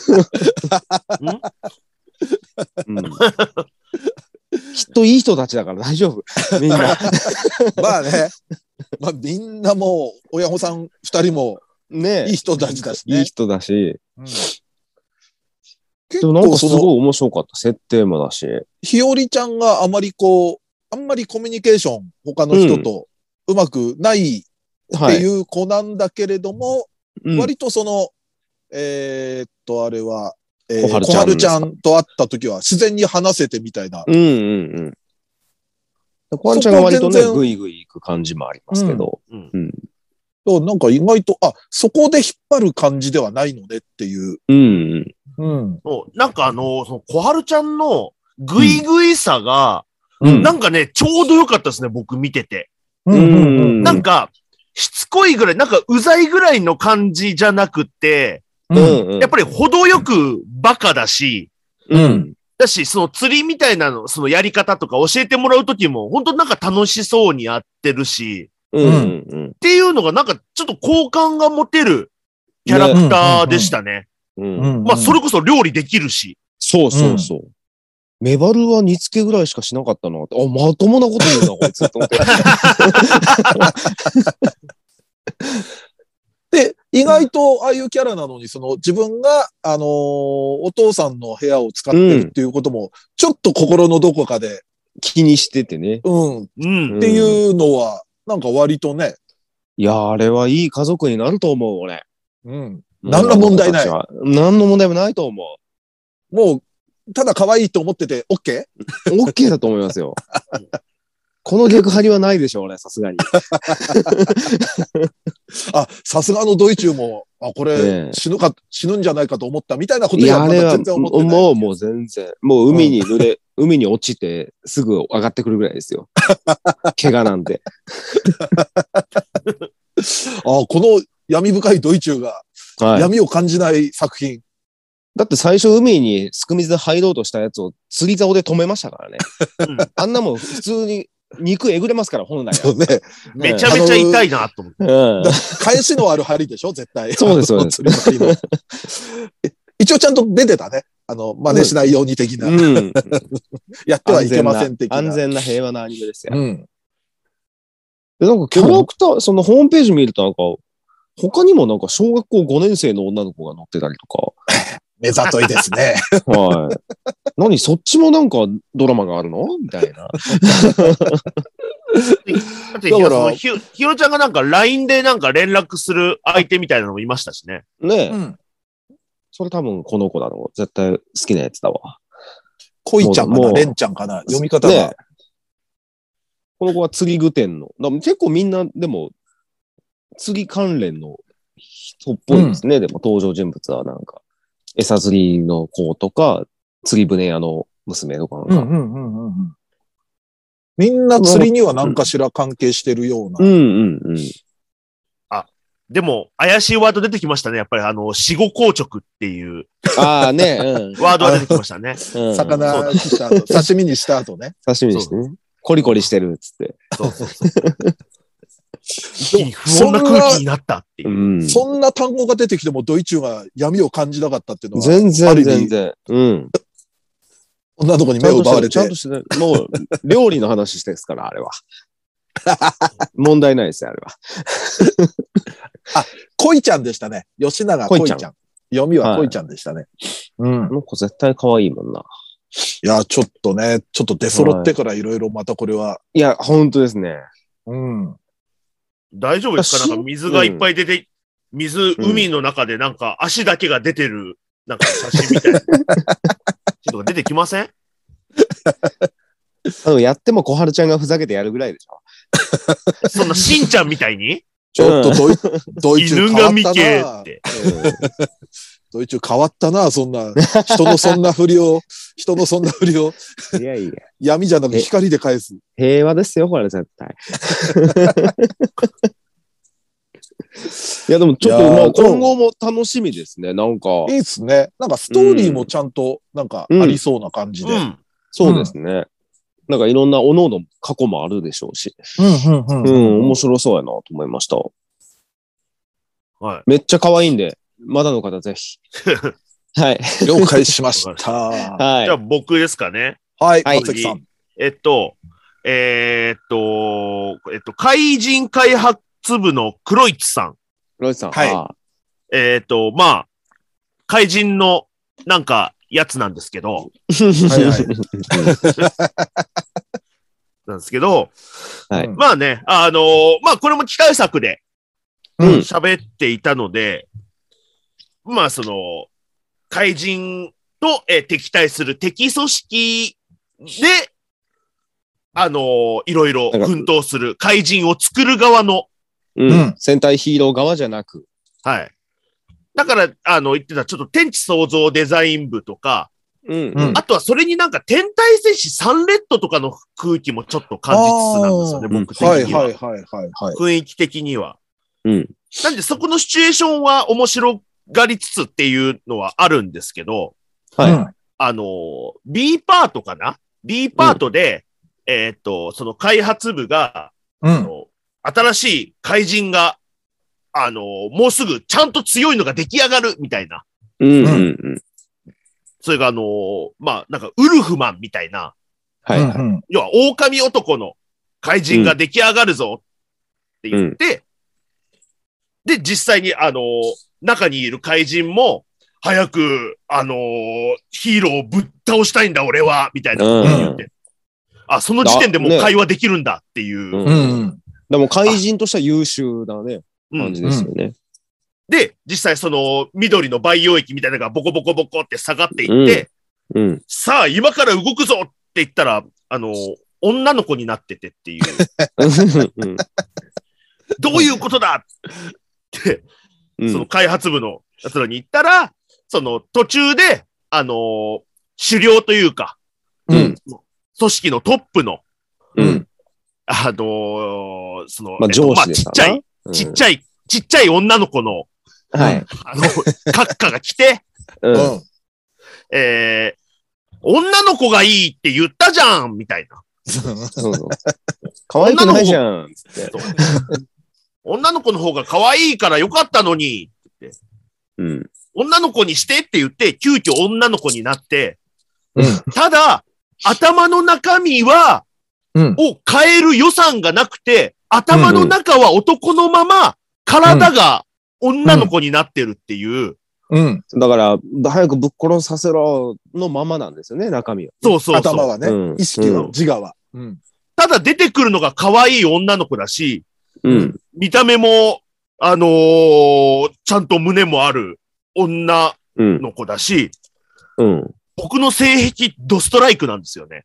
うん、きっといい人たちだから大丈夫。みんな。 まあね。まあみんなもう、親御さん二人も、 ねいい人たちだしね。 いい人だし。 うん、 でもなんかすごい面白かった。設定もだし。 ひよりちゃんがあまりこう、あんまりコミュニケーション、他の人とうまくないっていう子なんだけれども、うん、割とその、えー、っと、あれは、えー、小春ちゃんと会った時は自然に話せてみたいな。 うんうんうん。小春ちゃんが割とね、ぐいぐい行く感じもありますけど。うんうんうん、なんか意外と、あ、そこで引っ張る感じではないのねっていう。 うんうん。 なんかあの、その小春ちゃんのぐいぐいさが、 うん、 なんかね、ちょうどよかったですね、僕見てて。 うんうんうん、 なんか、しつこいぐらい、なんかうざいぐらいの感じじゃなくて、 うん、 やっぱり程よくバカだし、 うん。 だし、その釣りみたいなの、そのやり方とか教えてもらうときも、本当なんか楽しそうにやってるし、 うんうんうん、 っていうのがなんかちょっと好感が持てるキャラクターでしたね。 うんうんうん、 まあそれこそ料理できるし。 そうそうそう。うん、メバルは煮付けぐらいしかしなかったなって。あ、まともなこと言うな、こいつと思って。 で、意外とああいうキャラなのに、その自分が、あのー、お父さんの部屋を使ってるっていうことも、ちょっと心のどこかで気にしててね。 うん。うん、っていうのは、なんか割とね。 いや、あれはいい家族になると思う、俺。 うん。何の問題ない。 何の問題もないと思う。もう、ただ可愛いと思ってて OK？OK OK だと思いますよ。この逆張りはないでしょうね、さすがに。 あ、さすがのドイチューも、あ、これ、死ぬか、死ぬんじゃないかと思ったみたいなことやまだ全然思ってない。 もう、もう全然。もう海に濡れ、 海に落ちてすぐ上がってくるぐらいですよ。怪我なんで。 あ、この闇深いドイチューが、はい、闇を感じない作品。 だって最初海にすく水で入ろうとしたやつを釣り竿で止めましたからね。うん、あんなもん普通に肉えぐれますから、本来は。そうね。 めちゃめちゃ痛いなと思って。 うん、返しのある針でしょ、絶対。 そうです、そうです。 一応ちゃんと出てたね。あの、真似しないように的な。うん、やってはいけません的な。 安全な平和なアニメですよ。うん、で、なんかキャラクター、そのホームページ見るとなんか、他にもなんか小学校ごねん生の女の子が乗ってたりとか。 目ざといですね。 はい。何そっちもなんかドラマがあるのみたいな。だってひろ、ひひろちゃんがなんか ライン でなんか連絡する相手みたいなのもいましたしね。 ねえ。うん、それ多分この子だろう。絶対好きなやつだわ。 恋ちゃんかなレンちゃんかな読み方が、ね。 この子は釣り具店の。結構みんなでも釣り関連の人っぽいですね。うん、でも登場人物はなんか。餌釣りの子とか、釣り船屋の娘とかなんか。うんうんうんうん、 みんな釣りには何かしら関係してるような。 うんうんうん。 あ、でも、怪しいワード出てきましたね。やっぱりあの、死後硬直っていう。 ああね、 うん。ワードが出てきましたね。 うん、魚した後、刺身にした後ね。 刺身にしてね。コリコリしてるっつって。そうそうそう。 不穏な空気になったっていう、 うん。そんな単語が出てきてもドイチューが闇を感じなかったっていうのは。 全然全然。うん。 女の子に目を奪われて。 ちゃんとして、もう、料理の話してですから、あれは。問題ないですよ、あれは。 あ、恋ちゃんでしたね。吉永恋ちゃん。読みは恋ちゃんでしたね。はい、 うん。この子絶対可愛いもんな。 いや、ちょっとね、ちょっと出揃ってからいろいろまたこれは。はい、 いや、本当ですね。 うん。 大丈夫ですかなんか水がいっぱい出て、うん、水、海の中でなんか足だけが出てる、なんか写真みたいな。ちょっと出てきませんあのやっても小春ちゃんがふざけてやるぐらいでしょそんなしんちゃんみたいにちょっとドイ、ドイツ変わったな。 犬神系って。 ドイツ変わったな、そんな。人のそんなふりを、人のそんなふりを。 いやいや。 闇じゃなく光で返す。 平和ですよ、これ絶対。いや、でもちょっとまあ今後も楽しみですね、なんか。 いいっすね。なんかストーリーもちゃんと、なんかありそうな感じで。 うんうん、そうですね。うん、なんかいろんな各々過去もあるでしょうし。うん、うん、うん。面白そうやなと思いました。はい。めっちゃ可愛いんで。まだの方ぜひ。はい。 了解しました。 はい。じゃあ僕ですかね。 はい。松崎さん。 えっと、えー、っと、えっと、怪人開発部のクロイツさん。 クロイツさん。 はい。 えー、っと、まあ、怪人のなんかやつなんですけど。はいはい。なんですけど、はい、まあね、あのー、まあこれも機械作で喋っていたので、うん、まあその、怪人と、えー、敵対する敵組織で、あのー、いろいろ奮闘する怪人を作る側の、 うん、うん、戦隊ヒーロー側じゃなく。 はい。だから、あの、言ってた、ちょっと天地創造デザイン部とか、うんうん、あとはそれになんか天体戦士サンレッドとかの空気もちょっと感じつつなんですよね、僕的には。はいはいはいはい、はい。雰囲気的には。うん。なんでそこのシチュエーションは面白がりつつっていうのはあるんですけど、はい。あの、B パートかな ?B パートで、うん、えー、っと、その開発部が、うん、あの新しい怪人が、あの、もうすぐちゃんと強いのが出来上がるみたいな。うんうんうん。それがあのー、まあ、なんか、ウルフマンみたいな。はい、はい。要は、狼男の怪人が出来上がるぞって言って、うん、で、実際にあのー、中にいる怪人も、早く、あのー、ヒーローをぶっ倒したいんだ、俺はみたいなことを言って。うん、あ、その時点でもう会話できるんだっていう。ね、うん。 でも怪人としては優秀なね、感じですよね。うんで、実際その緑の培養液みたいなのがボコボコボコって下がっていって、うんうん、さあ今から動くぞって言ったら、あの、女の子になっててっていう。どういうことだって、うん、その開発部の奴らに言ったら、その途中で、あの、狩猟というか、 うん。 組織のトップの、 うん。 あのー、その、 まあ、上司ですかな。まあ、ちっちゃい、うん、ちっちゃい、ちっちゃい女の子の、 はい。 あの、閣下が来て、 うん。 えー、女の子がいいって言ったじゃんみたいな。 そうそう。可愛くないじゃんつって。 女の子の方が可愛いからよかったのにって。 うん。 女の子にしてって言って、急遽女の子になって、 うん、 ただ、頭の中身は、 うん、 を変える予算がなくて、頭の中は男のまま、体が女の子になってるっていう。 うん。 だから、早くぶっ殺させろのままなんですよね、中身は。 そうそうそう。 頭はね、うん、意識は、自我は、 うん。ただ出てくるのが可愛い女の子だし、 うん。 見た目も、あのー、ちゃんと胸もある女の子だし、 うん。うん、 僕の性癖ドストライクなんですよね。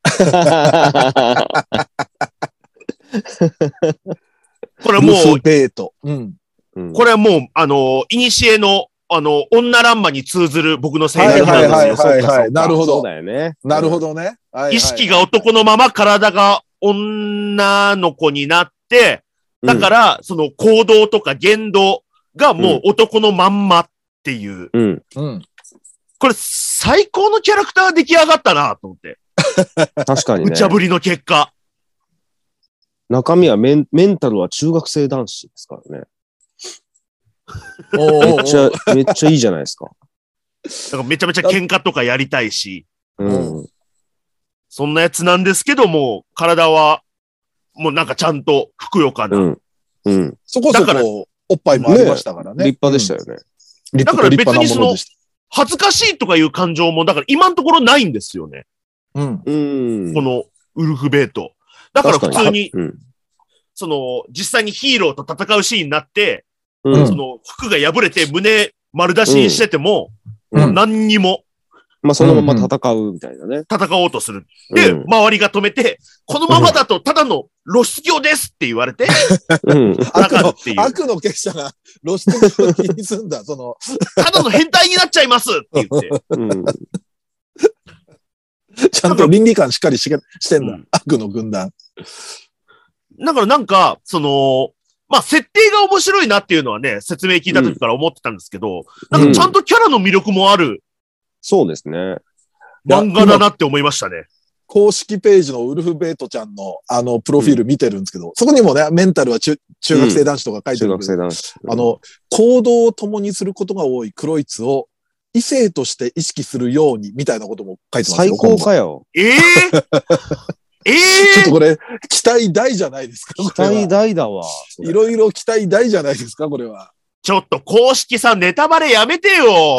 これもう、 ベート。うん。 これはもう、あの、いにしえの、あの、女ランマに通ずる僕の性癖なんですよ。 はいはいはいはい。なるほど。 そうだよね。 なるほどね。 意識が男のまま体が女の子になって、だから、その行動とか言動がもう男のまんまっていう。 うん。 うん。 これ、最高のキャラクター出来上がったなと思って。 確かにね。 無茶ぶりの結果。 中身はメン、メンタルは中学生男子ですからね。めっちゃ、めっちゃいいじゃないですか。 だからめちゃめちゃ喧嘩とかやりたいし。 うん。 そんなやつなんですけども、体は、もうなんかちゃんとふくよかな。 うん。うん。 そこそこおっぱいもありましたからね。 ね、立派でしたよね。 うん、 だから別にその、恥ずかしいとかいう感情も、だから今のところないんですよね。 うん。 うん。 このウルフベート。だから普通に、 うん、 その、実際にヒーローと戦うシーンになって、 うん、 その服が破れて胸丸出しにしてても、 うん、 もう何にも。 まあそのまま戦うみたいなね。 戦おうとする。で、うん、周りが止めて、このままだとただの露出狂ですって言われて、 うん、悪の、悪の結社が露出狂気にすんだ、その。 ただの変態になっちゃいますって言って。うん、 ちゃんと倫理観しっかりししてんだ、うん、悪の軍団。 だからなんか、その、まあ、設定が面白いなっていうのはね、説明聞いた時から思ってたんですけど、うん、なんかちゃんとキャラの魅力もある。 そうですね。 漫画だなって思いましたね。 公式ページのウルフベートちゃんのあの、プロフィール見てるんですけど、うん、そこにもね、メンタルは中、中学生男子とか書いてる、うん、 中学生男子。 あの、行動を共にすることが多いクロイツを異性として意識するように、みたいなことも書いてますよ。 最高かよ。 ええー、ええー、 ちょっとこれ、期待大じゃないですか。 期待大だわ。 いろいろ期待大じゃないですか、これは。 ちょっと公式さんネタバレやめてよ。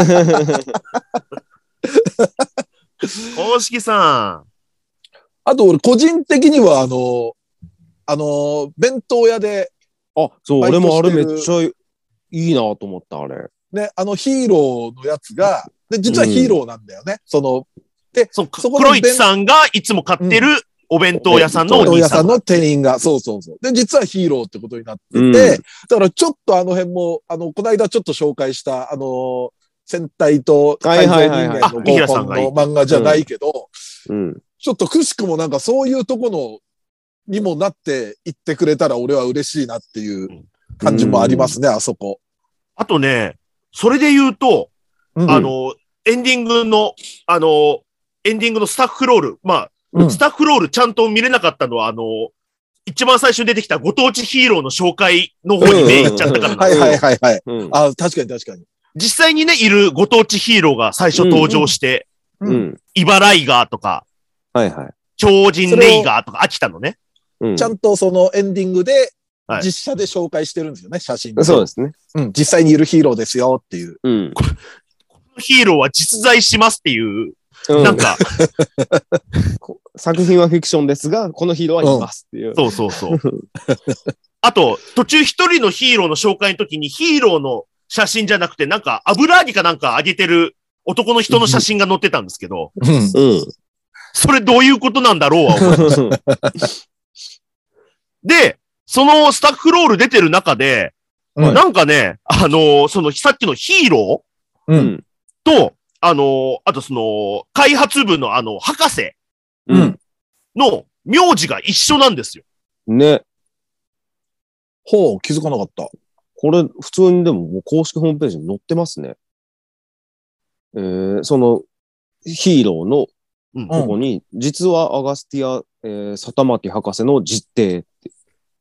公式さん。 あと俺個人的にはあの、あの、弁当屋で。 あ、そう、俺もあれめっちゃいいなと思った、あれ。 ね、あのヒーローのやつが、で、実はヒーローなんだよね。うん、その、で、 そ、そこクロイツさんがいつも買ってるお弁当屋さんのお弁当屋さんの店員が、そうそうそう。で、実はヒーローってことになってて、うん、だからちょっとあの辺も、あの、この間ちょっと紹介した、あの、戦隊と改造人間の合コンの漫画じゃないけど、ちょっとくしくもなんかそういうとこのにもなっていってくれたら俺は嬉しいなっていう感じもありますね、うん、あそこ。 あとね、それで言うと、うん、あの、エンディングの、あの、エンディングのスタッフロール、まあ、うん、スタッフロールちゃんと見れなかったのは、あの、一番最初に出てきたご当地ヒーローの紹介の方に目いっちゃったからなんですよ。 はいはいはいはい。うん、あ、確かに確かに。 実際にね、いるご当地ヒーローが最初登場して、 うんうん、 イバライガーとか、 はいはい。 超人レイガーとか、秋田のね。 ちゃんとそのエンディングで、実写で紹介してるんですよね、写真で。 そうですね。 うん、実際にいるヒーローですよっていう。 うん。 このヒーローは実在しますっていう、うん、なんか。 作品はフィクションですが、このヒーローはいますっていう。 うん、そうそうそう。あと、途中一人のヒーローの紹介の時にヒーローの写真じゃなくて、なんか油揚げかなんかあげてる男の人の写真が載ってたんですけど。 うん。うん。 それどういうことなんだろうは思いました。で、そのスタッフロール出てる中で、うん、なんかね、あのー、そのさっきのヒーロー、うん、 と、あのー、あとその、開発部のあの、博士。 うん。 の名字が一緒なんですよ。 ね。 ほう、気づかなかった。 これ、普通にでももう公式ホームページに載ってますね。えー、その、ヒーローの、ここに、うん、実はアガスティア、えー、サタマティ博士の実弟って。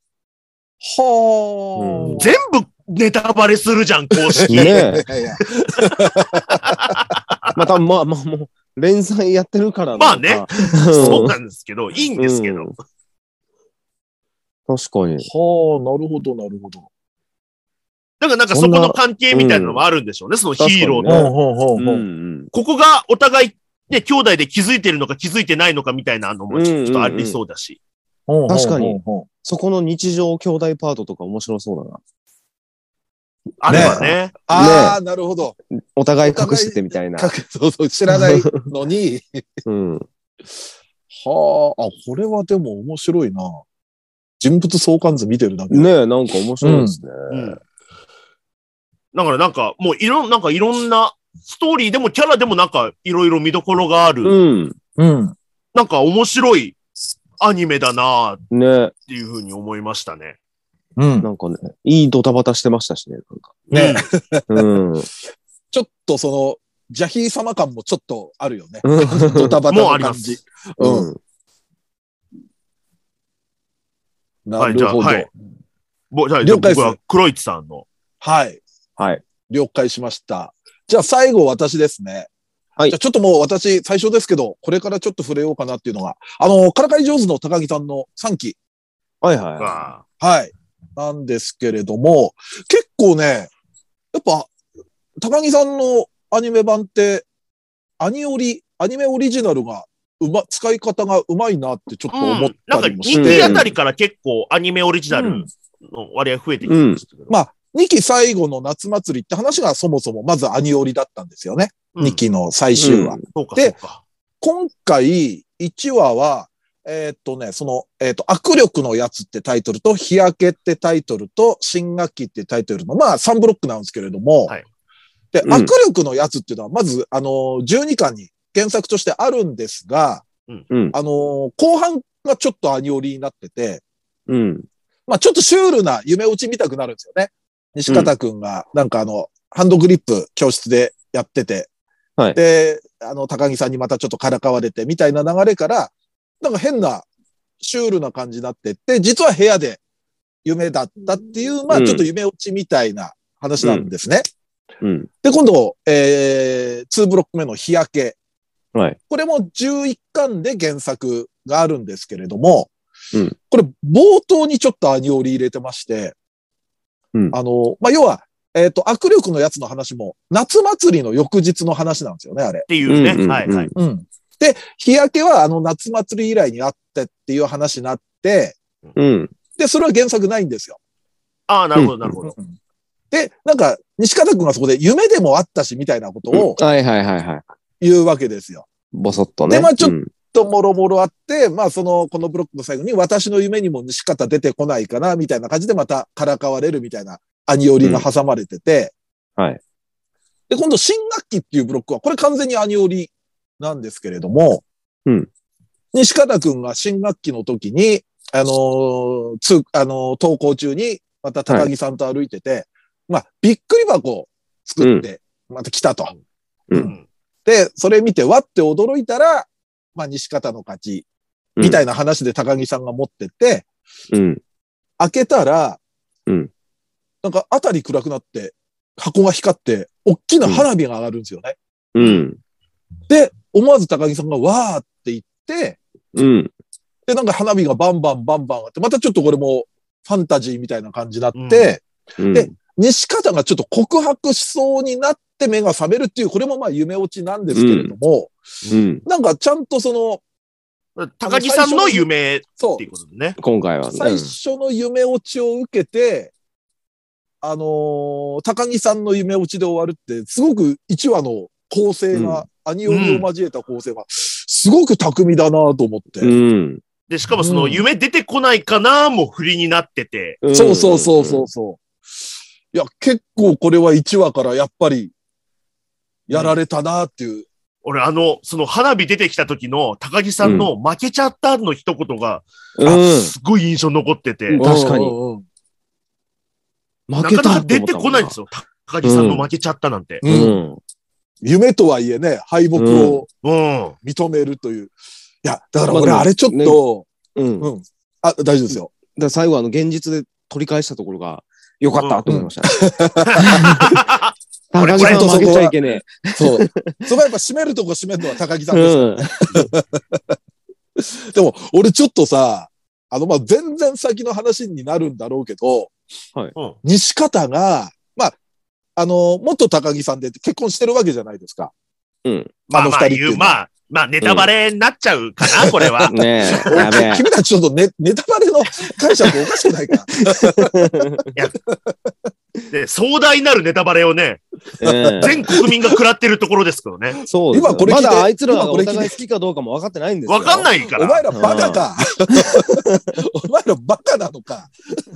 はあ、 うん。全部ネタバレするじゃん、公式。 ねえ。また、まあまあもう、連載やってるからまあね。そうなんですけど、いいんですけど。うん、 確かに。 はあ、なるほど、なるほど。 だからなんかそこの関係みたいなのもあるんでしょうね、そ, そのヒーローと、ね。ここがお互い、ね、兄弟で気づいてるのか気づいてないのかみたいなのもちょっとありそうだし。 確かに。そこの日常兄弟パートとか面白そうだな。 あればね。ねああ、なるほど。 お互い隠しててみたいな。 そうそう、知らないのに。うん、はあ、あ、これはでも面白いな。人物相関図見てるだけ。 ねえ、なんか面白いですね。うんうん、 だからなんか、もういろん、なんかいろんなストーリーでもキャラでもなんかいろいろ見どころがある。 うん。 うん。 なんか面白いアニメだなーっていうふうに思いましたね。 うん。なんかね、いいドタバタしてましたしね、なんか。 ね。 うん。 ちょっとその、ジャヒー様感もちょっとあるよね。ドタバタの感じ。うん。なるほど。はい、じゃあ、はい。 ぼじゃあ了解です。僕は黒市さんの。 はい。 はい。 了解しました。じゃあ最後私ですね。はい。じゃあちょっともう私最初ですけど、これからちょっと触れようかなっていうのが、あの、からかい上手の高木さんのさんき。 はいはい。はい。なんですけれども、結構ね、やっぱ、高木さんのアニメ版って、アニオリ、アニメオリジナルが、うま、使い方がうまいなってちょっと思ったりもして。 うん、なんかにきあたりから結構アニメオリジナルの割合増えてきてましたけど。 うん、まあ、にき最後の夏祭りって話がそもそもまずアニオリだったんですよね。うん、にきの最終話。 うん、 で、今回いちわは、えー、っとね、その、えー、っと、握力のやつってタイトルと、日焼けってタイトルと、新学期ってタイトルの、まあさんブロックなんですけれども、はい、で、うん、握力のやつっていうのは、まず、あの、じゅうにかんに原作としてあるんですが、 うん、 あの、後半がちょっとアニオリになってて、 うん、 まあちょっとシュールな夢落ち見たくなるんですよね。西方くんが、なんかあの、ハンドグリップ教室でやってて、 はい、 で、あの、高木さんにまたちょっとからかわれてみたいな流れから、なんか変な、シュールな感じになってって、実は部屋で夢だったっていう、まあちょっと夢落ちみたいな話なんですね。 うんうん、 で、今度、えー、にブロック目の日焼け。 はい、 これもじゅういっかんで原作があるんですけれども、 うん、 これ冒頭にちょっとアニオリ入れてまして、 うん、 あの、まあ、要は、えっと、握力のやつの話も、夏祭りの翌日の話なんですよね、あれ。 っていうね。はいはい。 うん。で、日焼けはあの夏祭り以来にあってっていう話になって、 うん。 で、それは原作ないんですよ。 ああ、なるほど、なるほど。 で、なんか、西方くんがそこで夢でもあったし、みたいなことを、 はいはいはいはい。 言うわけですよ。 ぼそっとね。 で、まあちょっともろもろあって、まあその、このブロックの最後に、私の夢にも西方出てこないかな、みたいな感じでまたからかわれるみたいなアニオリが挟まれてて、 はい。 で、今度新学期っていうブロックは、これ完全にアニオリなんですけれども、 うん。 西方くんが新学期の時に、あのー、つ、あのー、登校中に、また高木さんと歩いてて、はい、まあ、びっくり箱を作って、また来たと。 うん。うん、 で、それ見て、わって驚いたら、まあ、西方の勝ち、みたいな話で高木さんが持ってって、 うん。 開けたら、 うん。 なんか、あたり暗くなって、箱が光って、大きな花火が上がるんですよね。 うん。 で、思わず高木さんがわーって言って、 うん。 で、なんか花火がバンバンバンバンあって、またちょっとこれもファンタジーみたいな感じになって、 うん、 で、西方がちょっと告白しそうになって目が覚めるっていう、これもまあ夢落ちなんですけれども、 うんうん、 なんかちゃんとその、 高木さんの夢っていうことでね。 今回は、ね。 最初の夢落ちを受けて、あのー、高木さんの夢落ちで終わるって、すごくいちわの構成が、うん、アニオリを交えた構成が、すごく巧みだなと思って。 うん。 で、しかもその夢出てこないかなも振りになってて。 うん、そうそうそうそうそう。いや、結構これはいちわからやっぱり、やられたなっていう。 俺あの、その花火出てきた時の高木さんの負けちゃったの一言が、 うん、 すごい印象残ってて。 うん、確かに。 負けたなかなか出てこないんですよ。高木さんの負けちゃったなんて。 うん。うん、夢とはいえね、敗北を認めるという。いや、だから俺あれちょっと、ね、うん。うん。あ、大丈夫ですよ。 だから最後あの現実で取り返したところが良かったと思いました。高木さん負けちゃいけねえ。そう。そこはやっぱ締めるとこ締めるのは高木さんですよ、ね。うん、でも、俺ちょっとさ、あの、まあ、全然先の話になるんだろうけど、はい、西方が、まあ、あの、元高木さんで結婚してるわけじゃないですか。 うん。 あの二人っていうのは。まあまあ、まあ、まあ、ネタバレになっちゃうかな、うん、これは。 ねえ。やべえ。 君たちちょっとネ、ネタバレの解釈おかしくないか。 いや、で、壮大なるネタバレをね、えー、全国民が食らってるところですけどね。 そうです。今これまだあいつらがお互い好きかどうかも分かってないんですよ。 分かんないから。 お前らバカか。お前らバカなのか。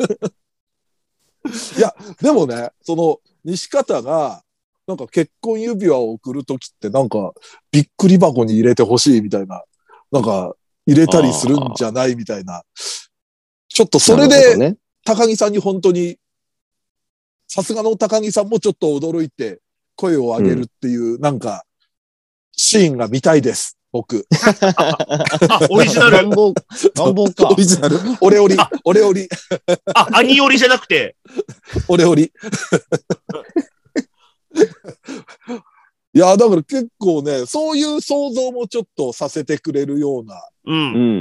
いや、でもね、その、西方が、なんか結婚指輪を送るときってなんかびっくり箱に入れてほしいみたいな、なんか入れたりするんじゃないみたいな。ちょっとそれで、ね、高木さんに本当に、さすがの高木さんもちょっと驚いて声を上げるっていう、うん、なんか、シーンが見たいです、僕。 あ、オリジナル。 願望、願望か。 オリジナル。オレオリ。オレオリ。 あ、アニオリじゃなくて。 オレオリ。いや、だから結構ね、そういう想像もちょっとさせてくれるような。 うん。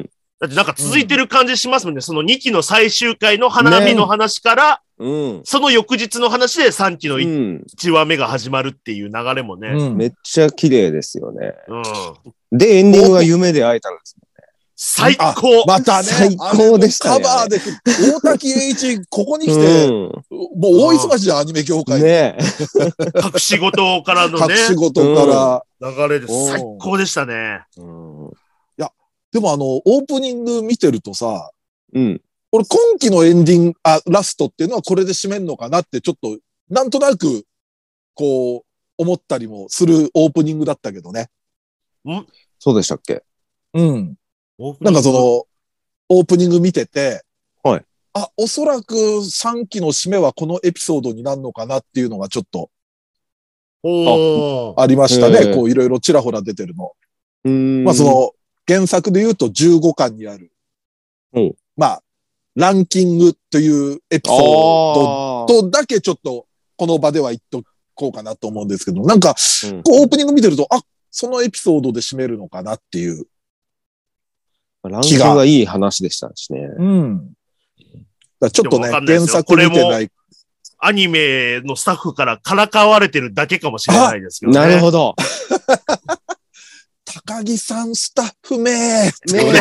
だってなんか続いてる感じしますもんね。うん、そのにきの最終回の花火の話から、ね、うん、その翌日の話でさんきのいちわめが始まるっていう流れもね。 うん、めっちゃ綺麗ですよね。うん、で、エンディングは夢で会えたんですもんね。 最高またね。 最高でしたね。 カバーで、大滝栄一、ここに来て、うん、もう大忙しじゃん、アニメ業界。 ね隠し事からのね。 隠し事から。 流れで最高でしたね。 うん、いや、でもあの、オープニング見てるとさ、 うん。 俺今期のエンディング、あ、ラストっていうのはこれで締めんのかなってちょっと、なんとなく、こう、思ったりもするオープニングだったけどね。 んそうでしたっけ？ うん。なんかその、オープニング見てて、 はい。 あ、おそらくさんきの締めはこのエピソードになるのかなっていうのがちょっと、 おありましたね。こういろいろちらほら出てるの。 うんまあその、原作で言うとじゅうごかんにある。 うん、 まあ、ランキングというエピソードとだけちょっとこの場では言っとこうかなと思うんですけど、なんか、うん、こうオープニング見てると、あ、そのエピソードで締めるのかなっていう。 ランキングがいい話でしたしね。 うん。だちょっとね、原作見てない。 アニメのスタッフからからかわれてるだけかもしれないですけどね。 なるほど。 高木さんスタッフ名ね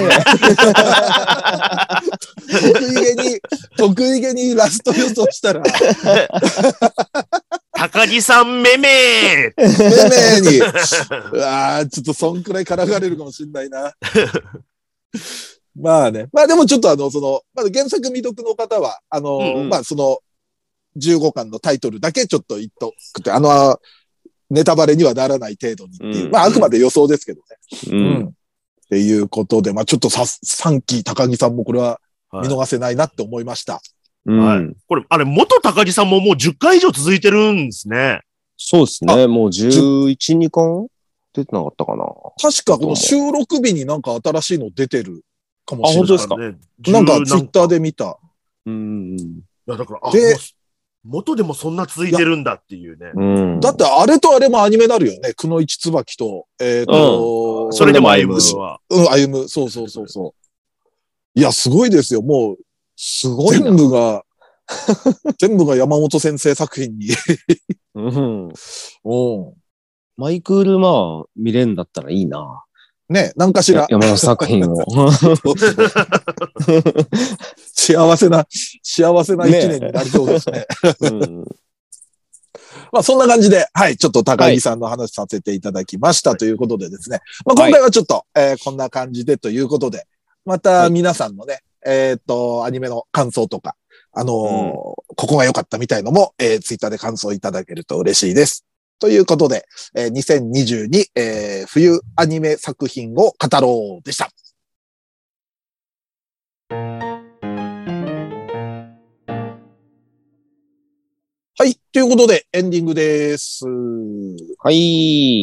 得意げに、得意げにラスト予想したら。 高木さんめめめめに。うわー、ちょっとそんくらいからかれるかもしんないな。まあね。まあでもちょっとあの、その、まだ原作未読の方は、あの、うんうん、まあその、じゅうごかんのタイトルだけちょっと言っとくて、あの、ネタバレにはならない程度にっていう。うん、まああくまで予想ですけどね。 うん。うん、 っていうことで、まあちょっとさ、さんき高木さんもこれは見逃せないなって思いました。 はい。 はい、これ、あれ、元高木さんももうじゅっかい以上続いてるんですね。 そうですね。もうじゅういち、にかん出てなかったかな。 確かこの収録日になんか新しいの出てるかもしれない。 あ、本当ですか？ なんかツイッターで見た。 うん。 いや、だから、あ、で、元でもそんな続いてるんだっていうね。 うん、 だってあれとあれもアニメなるよね。くのいちつばきと、えっ、ー、と、 うん、それでも歩むは。 うん、歩む。そうそうそうそう。いや、すごいですよ。もう、 すごいな。 全部が、全部が山本先生作品に。 うん。 おマイクールまあ見れんだったらいいな。 ね、なんかしら。 山本作品を。 幸せな、幸せな一年になりそうですね。ねうん、まあそんな感じで、はい、ちょっと高木さんの話させていただきましたということでですね。はい、まあ今回はちょっと、はい、えー、こんな感じでということで、また皆さんのね、はい、えっと、アニメの感想とか、あのーうん、ここが良かったみたいのも、えー、ツイッターで感想いただけると嬉しいです。 ということで、えー、にせんにじゅうに、えー、冬アニメ作品を語ろうでした。はい。ということで、エンディングです。 はい。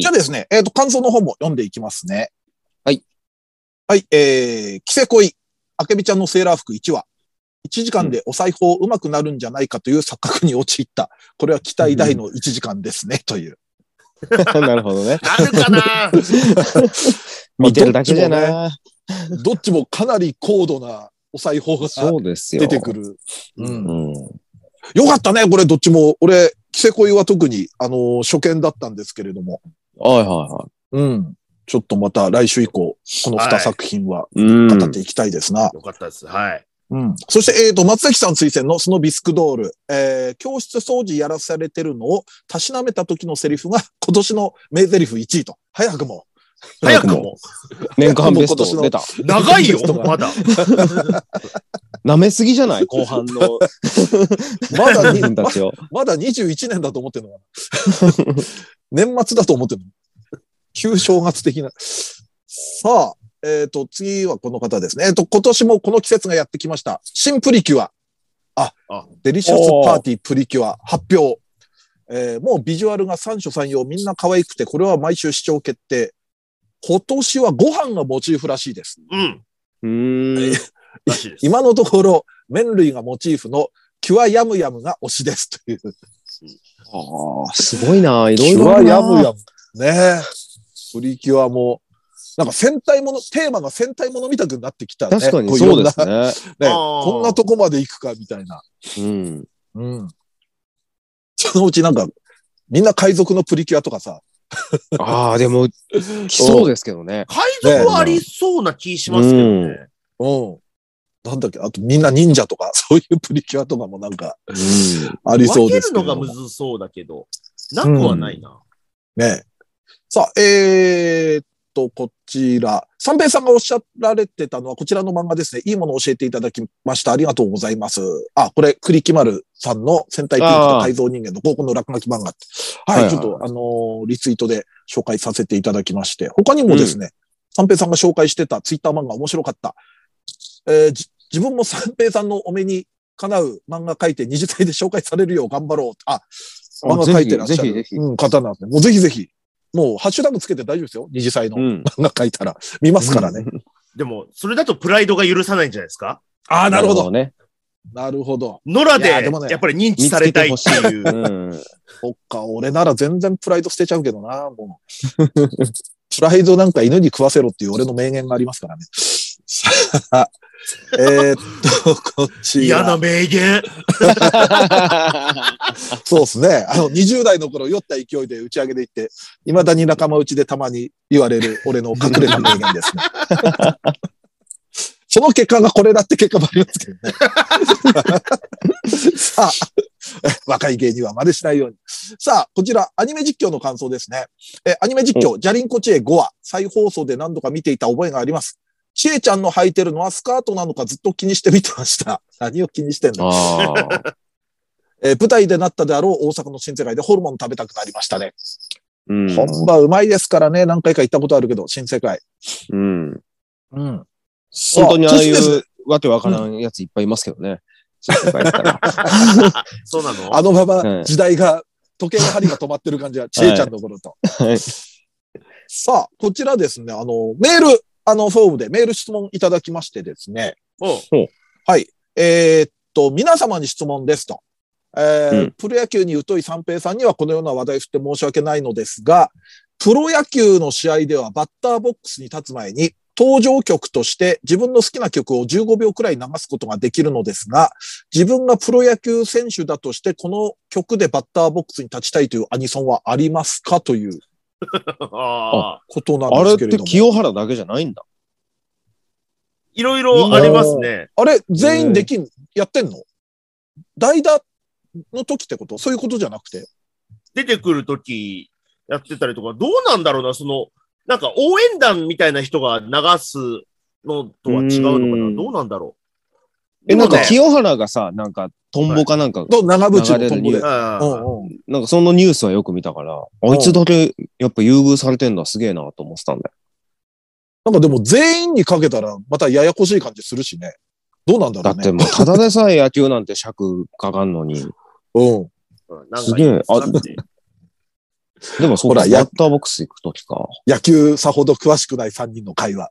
じゃあですね、えっと、感想の方も読んでいきますね。 はい。 はい。えー、キセコイ、あけびちゃんのセーラー服いちわ。いちじかんでお裁縫上手くなるんじゃないかという錯覚に陥った。これは期待大のいちじかんですね、という。 なるほどね。 なるかな見てるだけじゃな。 どっちもかなり高度なお裁縫が出てくる。うん。よかったね、これどっちも。俺、キセコイは特に、あのー、初見だったんですけれども。 はいはいはい。 うん。ちょっとまた来週以降、このに作品は語っていきたいですな。はい、 よかったです。はい。 うん。そして、えっと、松崎さん推薦のそのビスクドール、えー、教室掃除やらされてるのをたしなめた時のセリフが今年の名台詞いちいと。早くも。 早くも。 年間ベスト出た。 長いよ、まだ。 舐めすぎじゃない後半の。 まだに、ま, まだにじゅういちねんだと思ってるのかな。年末だと思ってるの。旧正月的な。さあ、えっと、次はこの方ですね。えっと、今年もこの季節がやってきました。新プリキュア。あ、あデリシャスパーティープリキュア発表。えー、もうビジュアルが三所三様みんな可愛くて、これは毎週視聴決定。今年はご飯がモチーフらしいです。 うん。 うーん。 らしいです。 今のところ、麺類がモチーフのキュアヤムヤムが推しですという。 ああ、すごいな。いろいろキュアヤムヤム。ねえ。プリキュアも、なんか戦隊もの、テーマが戦隊ものみたくなってきたね。 確かにそうですね。 ねこんなとこまで行くかみたいな。 うん。 うん。そのうちなんか、みんな海賊のプリキュアとかさ。 ああ、でも、来そうですけどね。 海賊はありそうな気しますけどね。 うん。うん、なんだっけ、あとみんな忍者とか、そういうプリキュアとかもなんか、うん、ありそうですけど。 分けるのがむずそうだけど、なくはないな。 うん、ねさあ、えー、っと、こちら、三平さんがおっしゃられてたのは、こちらの漫画ですね。いいものを教えていただきました。ありがとうございます。あ、これ、栗木丸さんの戦隊ピンクと改造人間の高校の落書き漫画って。はい、はいはい、ちょっと、あのー、リツイートで紹介させていただきまして。他にもですね、うん、三平さんが紹介してたツイッター漫画面白かった。えー、自分も三平さんのお目にかなう漫画描いてにじゅっさいで紹介されるよう頑張ろう。あ、漫画描いてらっしゃる、ぜひぜひうん、方なんですね。もうぜひぜひ。もう、ハッシュタグつけて大丈夫ですよ。にじゅっさいの漫画描いたら。見ますからね、うん。 でも、それだとプライドが許さないんじゃないですか？ ああ、なるほど。ね。なるほど。 野良で、やっぱり認知されたいっていう。うん、 そっか、俺なら全然プライド捨てちゃうけどな、もう。プライドなんか犬に食わせろっていう俺の名言がありますからね。えっと、こっち。 嫌な名言。 そうですね。あの、にじゅう代の頃酔った勢いで打ち上げで行って、未だに仲間内でたまに言われる俺の隠れた名言ですね。その結果がこれだって結果もありますけどね。さあ、若い芸人は真似しないように。さあ、こちら、アニメ実況の感想ですね。え、アニメ実況、ジャリンコチエごわ、再放送で何度か見ていた覚えがあります。ちえちゃんの履いてるのはスカートなのかずっと気にして見てました。何を気にしてんのえー、舞台でなったであろう大阪の新世界でホルモン食べたくなりましたね。うん、本場うまいですからね。何回か行ったことあるけど、新世界。 うん。 うん。 本当にああいうわけわからんやついっぱいいますけどね。うん、新世界行ったら。 そうなの？ あのまま時代が、時計の針が止まってる感じは、ちえちゃんの頃と。はい、さあ、こちらですね、あの、メール、あの、フォームでメール質問いただきましてですね。 おはい。えー、っと、皆様に質問ですと。えーうん、プロ野球に疎い三平さんにはこのような話題振って申し訳ないのですが、プロ野球の試合ではバッターボックスに立つ前に登場曲として自分の好きな曲をじゅうごびょうくらい流すことができるのですが、自分がプロ野球選手だとしてこの曲でバッターボックスに立ちたいというアニソンはありますかというあことなんですけれども。 あれって清原だけじゃないんだ。 いろいろありますね。 あれ全員できん、やってんの？代打の時ってこと？そういうことじゃなくて出てくる時やってたりとか、どうなんだろうな、その、なんか応援団みたいな人が流すのとは違うのかな、どうなんだろう。 え、なんか清原がさ、なんかトンボかなんか。 と長渕のトンボで。 なんかそのニュースはよく見たから、あいつだけやっぱ優遇されてんのはすげえなと思ってたんだよ。 なんかでも全員にかけたらまたややこしい感じするしね。どうなんだろうね。 だってもうただでさえ野球なんて尺かかんのに。 うん。 すげえ。あ、でもそうだ、バッターボックス行くときか。 野球さほど詳しくないさんにんの会話。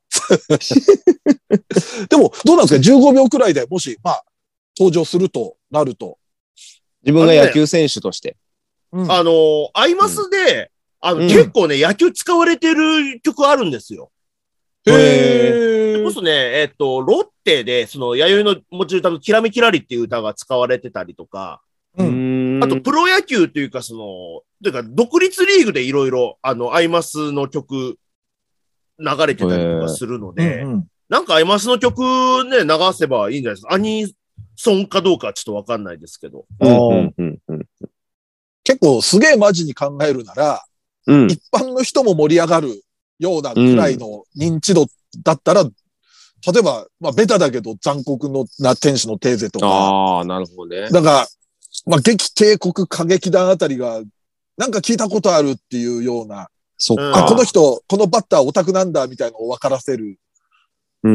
でも、どうなんですか ?じゅうご 秒くらいでもし、まあ、登場するとなると。 自分が野球選手として。 あ、ねうん、あの、アイマスで、あの、うん、結構ね、野球使われてる曲あるんですよ。 へー。 それこそね、えっと、ロッテで、その、弥生の持ち歌のきらめきらりっていう歌が使われてたりとか、うん、あと、プロ野球というか、その、というか、独立リーグでいろいろ、あの、アイマスの曲、流れてたりとかするので、うんうん、なんかアイマスの曲ね、流せばいいんじゃないですか。アニソンかどうかはちょっとわかんないですけど。 うんうんうん、結構、すげえマジに考えるなら、うん、一般の人も盛り上がるようなくらいの認知度だったら、うん、例えば、まあ、ベタだけど、残酷のな天使のテーゼとか。 ああ、なるほどね。 だから、まあ、激帝国歌劇団あたりが、なんか聞いたことあるっていうような。 そっか。 あ、この人、このバッターオタクなんだ、みたいなのを分からせる。 うん。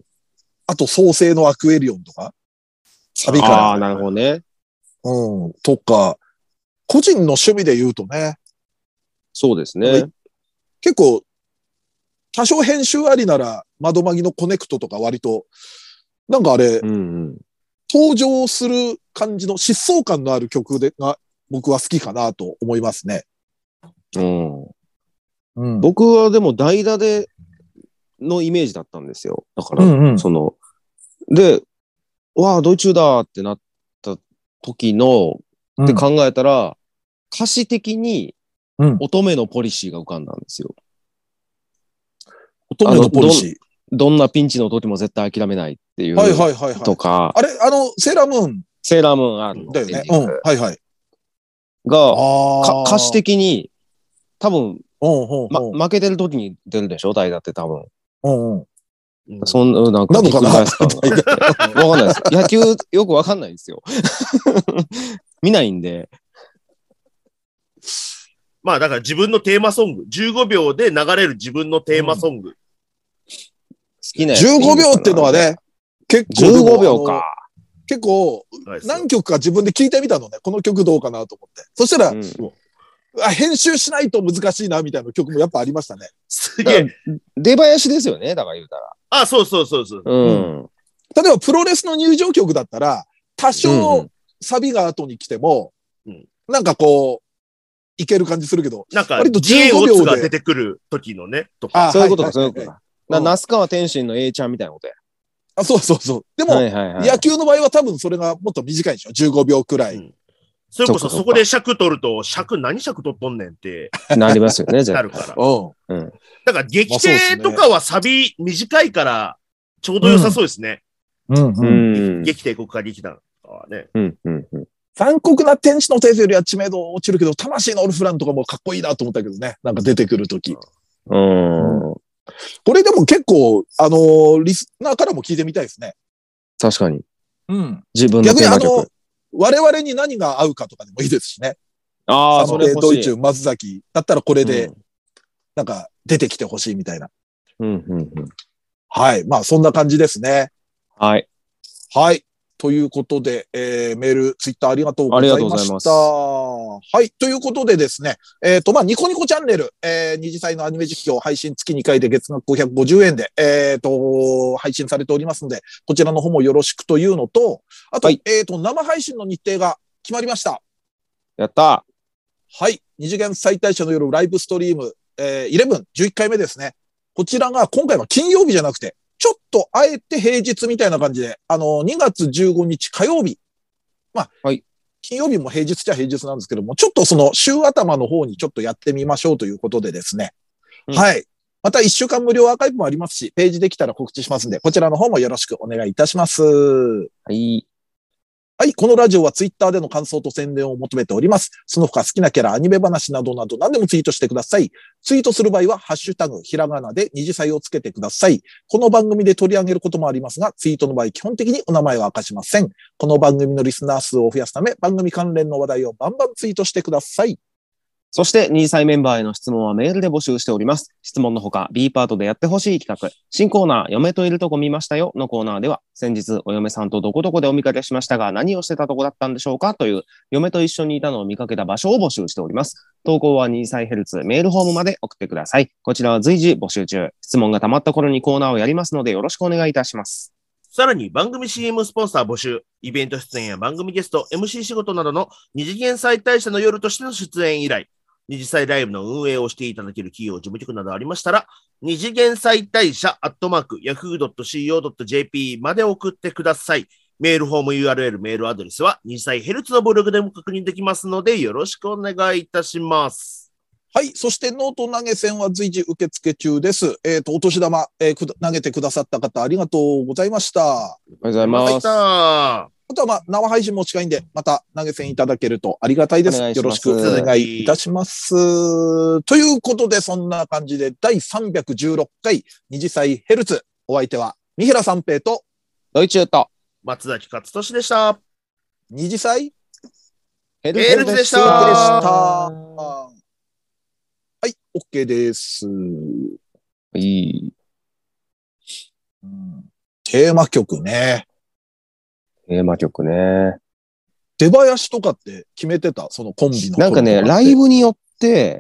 あと、創世のアクエリオンとか。サビから。 ああ、なるほどね。 うん。とか、個人の趣味で言うとね。 そうですね。 結構、多少編集ありなら、窓マギのコネクトとか割と、なんかあれ、 うんうん、 登場する感じの疾走感のある曲でが僕は好きかなと思いますね。 うんうん、僕はでも代打でのイメージだったんですよ。だから、うんうん、その、で、わあ、ドイツだってなった時の、うん、って考えたら、歌詞的に乙女のポリシーが浮かんだんですよ。 乙女のポリシー。 どんなピンチの時も絶対諦めないっていう。 はいはいはい、はい。 とか。 あれ、あの、セーラームーン。 セーラームーンあるだよね。うん。はいはい。 が、歌詞的に、多分、ま、負けてる時に出るでしょ代打って多分。 うんうん。 そんな、なんか、 なのかなわかんないです。野球よくわかんないですよ。見ないんで。 まあだから自分のテーマソング。じゅうごびょうで流れる自分のテーマソング。うん、 好きなやつじゅうごびょうってのはね、結構。 じゅうごびょうか。 結構、何曲か自分で聞いてみたのね。この曲どうかなと思って。そしたら、うん、あ編集しないと難しいな、みたいな曲もやっぱありましたね。 すげえ。 出囃子ですよね、だから言うたら。 あ、そうそうそうそう。 うん。 例えば、プロレスの入場曲だったら、多少、サビが後に来ても、うん、なんかこう、いける感じするけど、 なんか、割とじゅうごびょうが出てくる時のね、とか。 そういうことか、そういうことか。那須川天心の A ちゃんみたいなことや。 あ、そうそうそう。でも、はいはいはい、野球の場合は多分それがもっと短いでしょ ?じゅうごびょうくらい。うん、 それこそそこで尺取ると、尺何尺取っとんねんって。 なりますよね、 なるから。 うん。 だから劇艇とかはサビ短いからちょうど良さそうですね。 うん。うん。 劇艇国家劇団はね。 うんうんうん。 残酷な天使のテーゼよりは知名度落ちるけど、魂のオルフランとかもかっこいいなと思ったけどね。なんか出てくるとき。 うん。 これでも結構、あのー、リスナーからも聞いてみたいですね。 確かに。 うん。 自分のテーマ曲。逆にあの、 我々に何が合うかとかでもいいですしね。 ああ、それ欲しい。 ドイツ、松崎だったらこれで、うん、なんか出てきてほしいみたいな。 うんうんうん。 はい。まあ、そんな感じですね。 はい。 はい。ということで、えー、メール、ツイッターありがとうございました。ありがとうございます。はい。ということでですね、えっ、ー、と、まあ、ニコニコチャンネル、えー、二次祭のアニメ実況配信月にかいで月額ごひゃくごじゅうえんで、えっ、ー、と、配信されておりますので、こちらの方もよろしくというのと、あと、はい、えっ、と、生配信の日程が決まりました。 やったはい。二次元最大者の夜ライブストリーム、えー、じゅういち、じゅういっかいめですね。こちらが今回は金曜日じゃなくて、ちょっとあえて平日みたいな感じで、あの、にがつじゅうごにち火曜日。まあ、 はい、 金曜日も平日じゃ平日なんですけども、ちょっとその週頭の方にちょっとやってみましょうということでですね。うん、はい。またいっしゅうかん無料アーカイブもありますし、ページできたら告知しますんで、こちらの方もよろしくお願いいたします。 はい。 はい。このラジオはツイッターでの感想と宣伝を求めております。その他好きなキャラ、アニメ話などなど何でもツイートしてください。ツイートする場合は、ハッシュタグ、ひらがなで二次祭をつけてください。この番組で取り上げることもありますが、ツイートの場合、基本的にお名前は明かしません。この番組のリスナー数を増やすため、番組関連の話題をバンバンツイートしてください。 そして、にじ祭メンバーへの質問はメールで募集しております。質問のほか、B パートでやってほしい企画、新コーナー、嫁といるとこ見ましたよのコーナーでは、先日、お嫁さんとどこどこでお見かけしましたが、何をしてたとこだったんでしょうかという、嫁と一緒にいたのを見かけた場所を募集しております。投稿はにじ祭ヘルツメールフォームまで送ってください。こちらは随時募集中。質問が溜まった頃にコーナーをやりますので、よろしくお願いいたします。 さらに番組 シーエム スポンサー募集、イベント出演や番組ゲスト、エムシー 仕事などの二次元再大社の夜としての出演依頼、二次祭ライブの運営をしていただける企業、事務局などありましたら、二次元再大社アットマークヤフー ドット シーオー ドット ジェーピー まで送ってください。メールフォーム ユーアールエル、メールアドレスは二次祭ヘルツのブログでも確認できますので、よろしくお願いいたします。 はい。そして、ノート投げ銭は随時受付中です。えっ、ー、と、お年玉、えー、投げてくださった方、ありがとうございました。 ありがとうございます。 あとは、まあ、生配信も近いんで、また投げ銭いただけるとありがたいです。よろしくお願いいたします。ということで、そんな感じで、だいさんびゃくじゅうろっかい二次祭ヘルツ。お相手は、三平三平と、 ドイチューと、 松崎勝利でした。 二次祭ヘルツでした。 はい、OK です。 いい、 うん。テーマ曲ね。 テーマ曲ね。 出囃子とかって決めてたそのコンビの。 なんかね、ライブによって、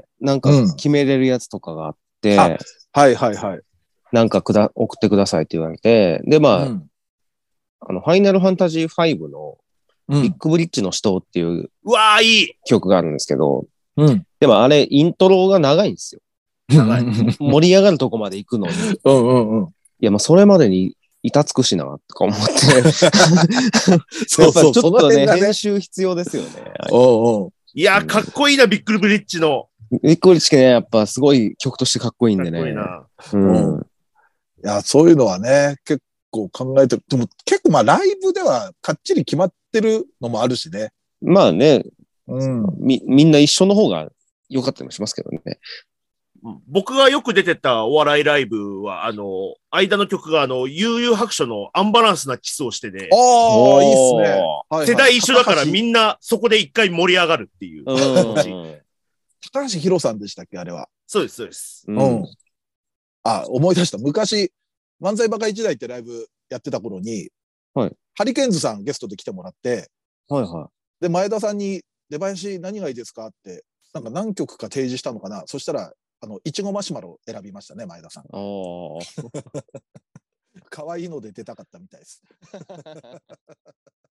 なんか決めれるやつとかがあって、うん、 あはいはいはい。 なんかくだ、送ってくださいって言われて、で、まあ、うん、あの、ファイナルファンタジーファイブのビッグブリッジの死闘っていう、 うわーいい曲があるんですけど、 うん、 でもあれ、イントロが長いんですよ。長い。盛り上がるとこまで行くのに。 うんうんうん。 いや、もうそれまでに板つくしな、とか思って。 そうそう、 ちょっとね、編集必要ですよね。 おうおういや、かっこいいな、ビッグブリッジの。 ビッグブリッジね、やっぱすごい曲としてかっこいいんでね。 かっこいいな。 うん。いや、そういうのはね、結構考えてる。でも結構まあライブではかっちり決まってるのもあるしね。 まあね、 うん、 み、みんな一緒の方が良かったりもしますけどね。 僕がよく出てたお笑いライブは、あの、間の曲が、あの、悠々白書のアンバランスなキスをしてね。 ああ、いいっすね。はいはい、 世代一緒だからみんなそこで一回盛り上がるっていう。 高橋宏さんでしたっけあれは。 そうです、そうです。 うん。あ、思い出した。昔、漫才バカ一代ってライブやってた頃に、 はい。 ハリケーンズさんゲストで来てもらって、 はいはい。 で、前田さんに、出囃子何がいいですかって、なんか何曲か提示したのかな。そしたら、あの、いちごマシュマロ選びましたね、前田さん。可愛いので出たかったみたいです。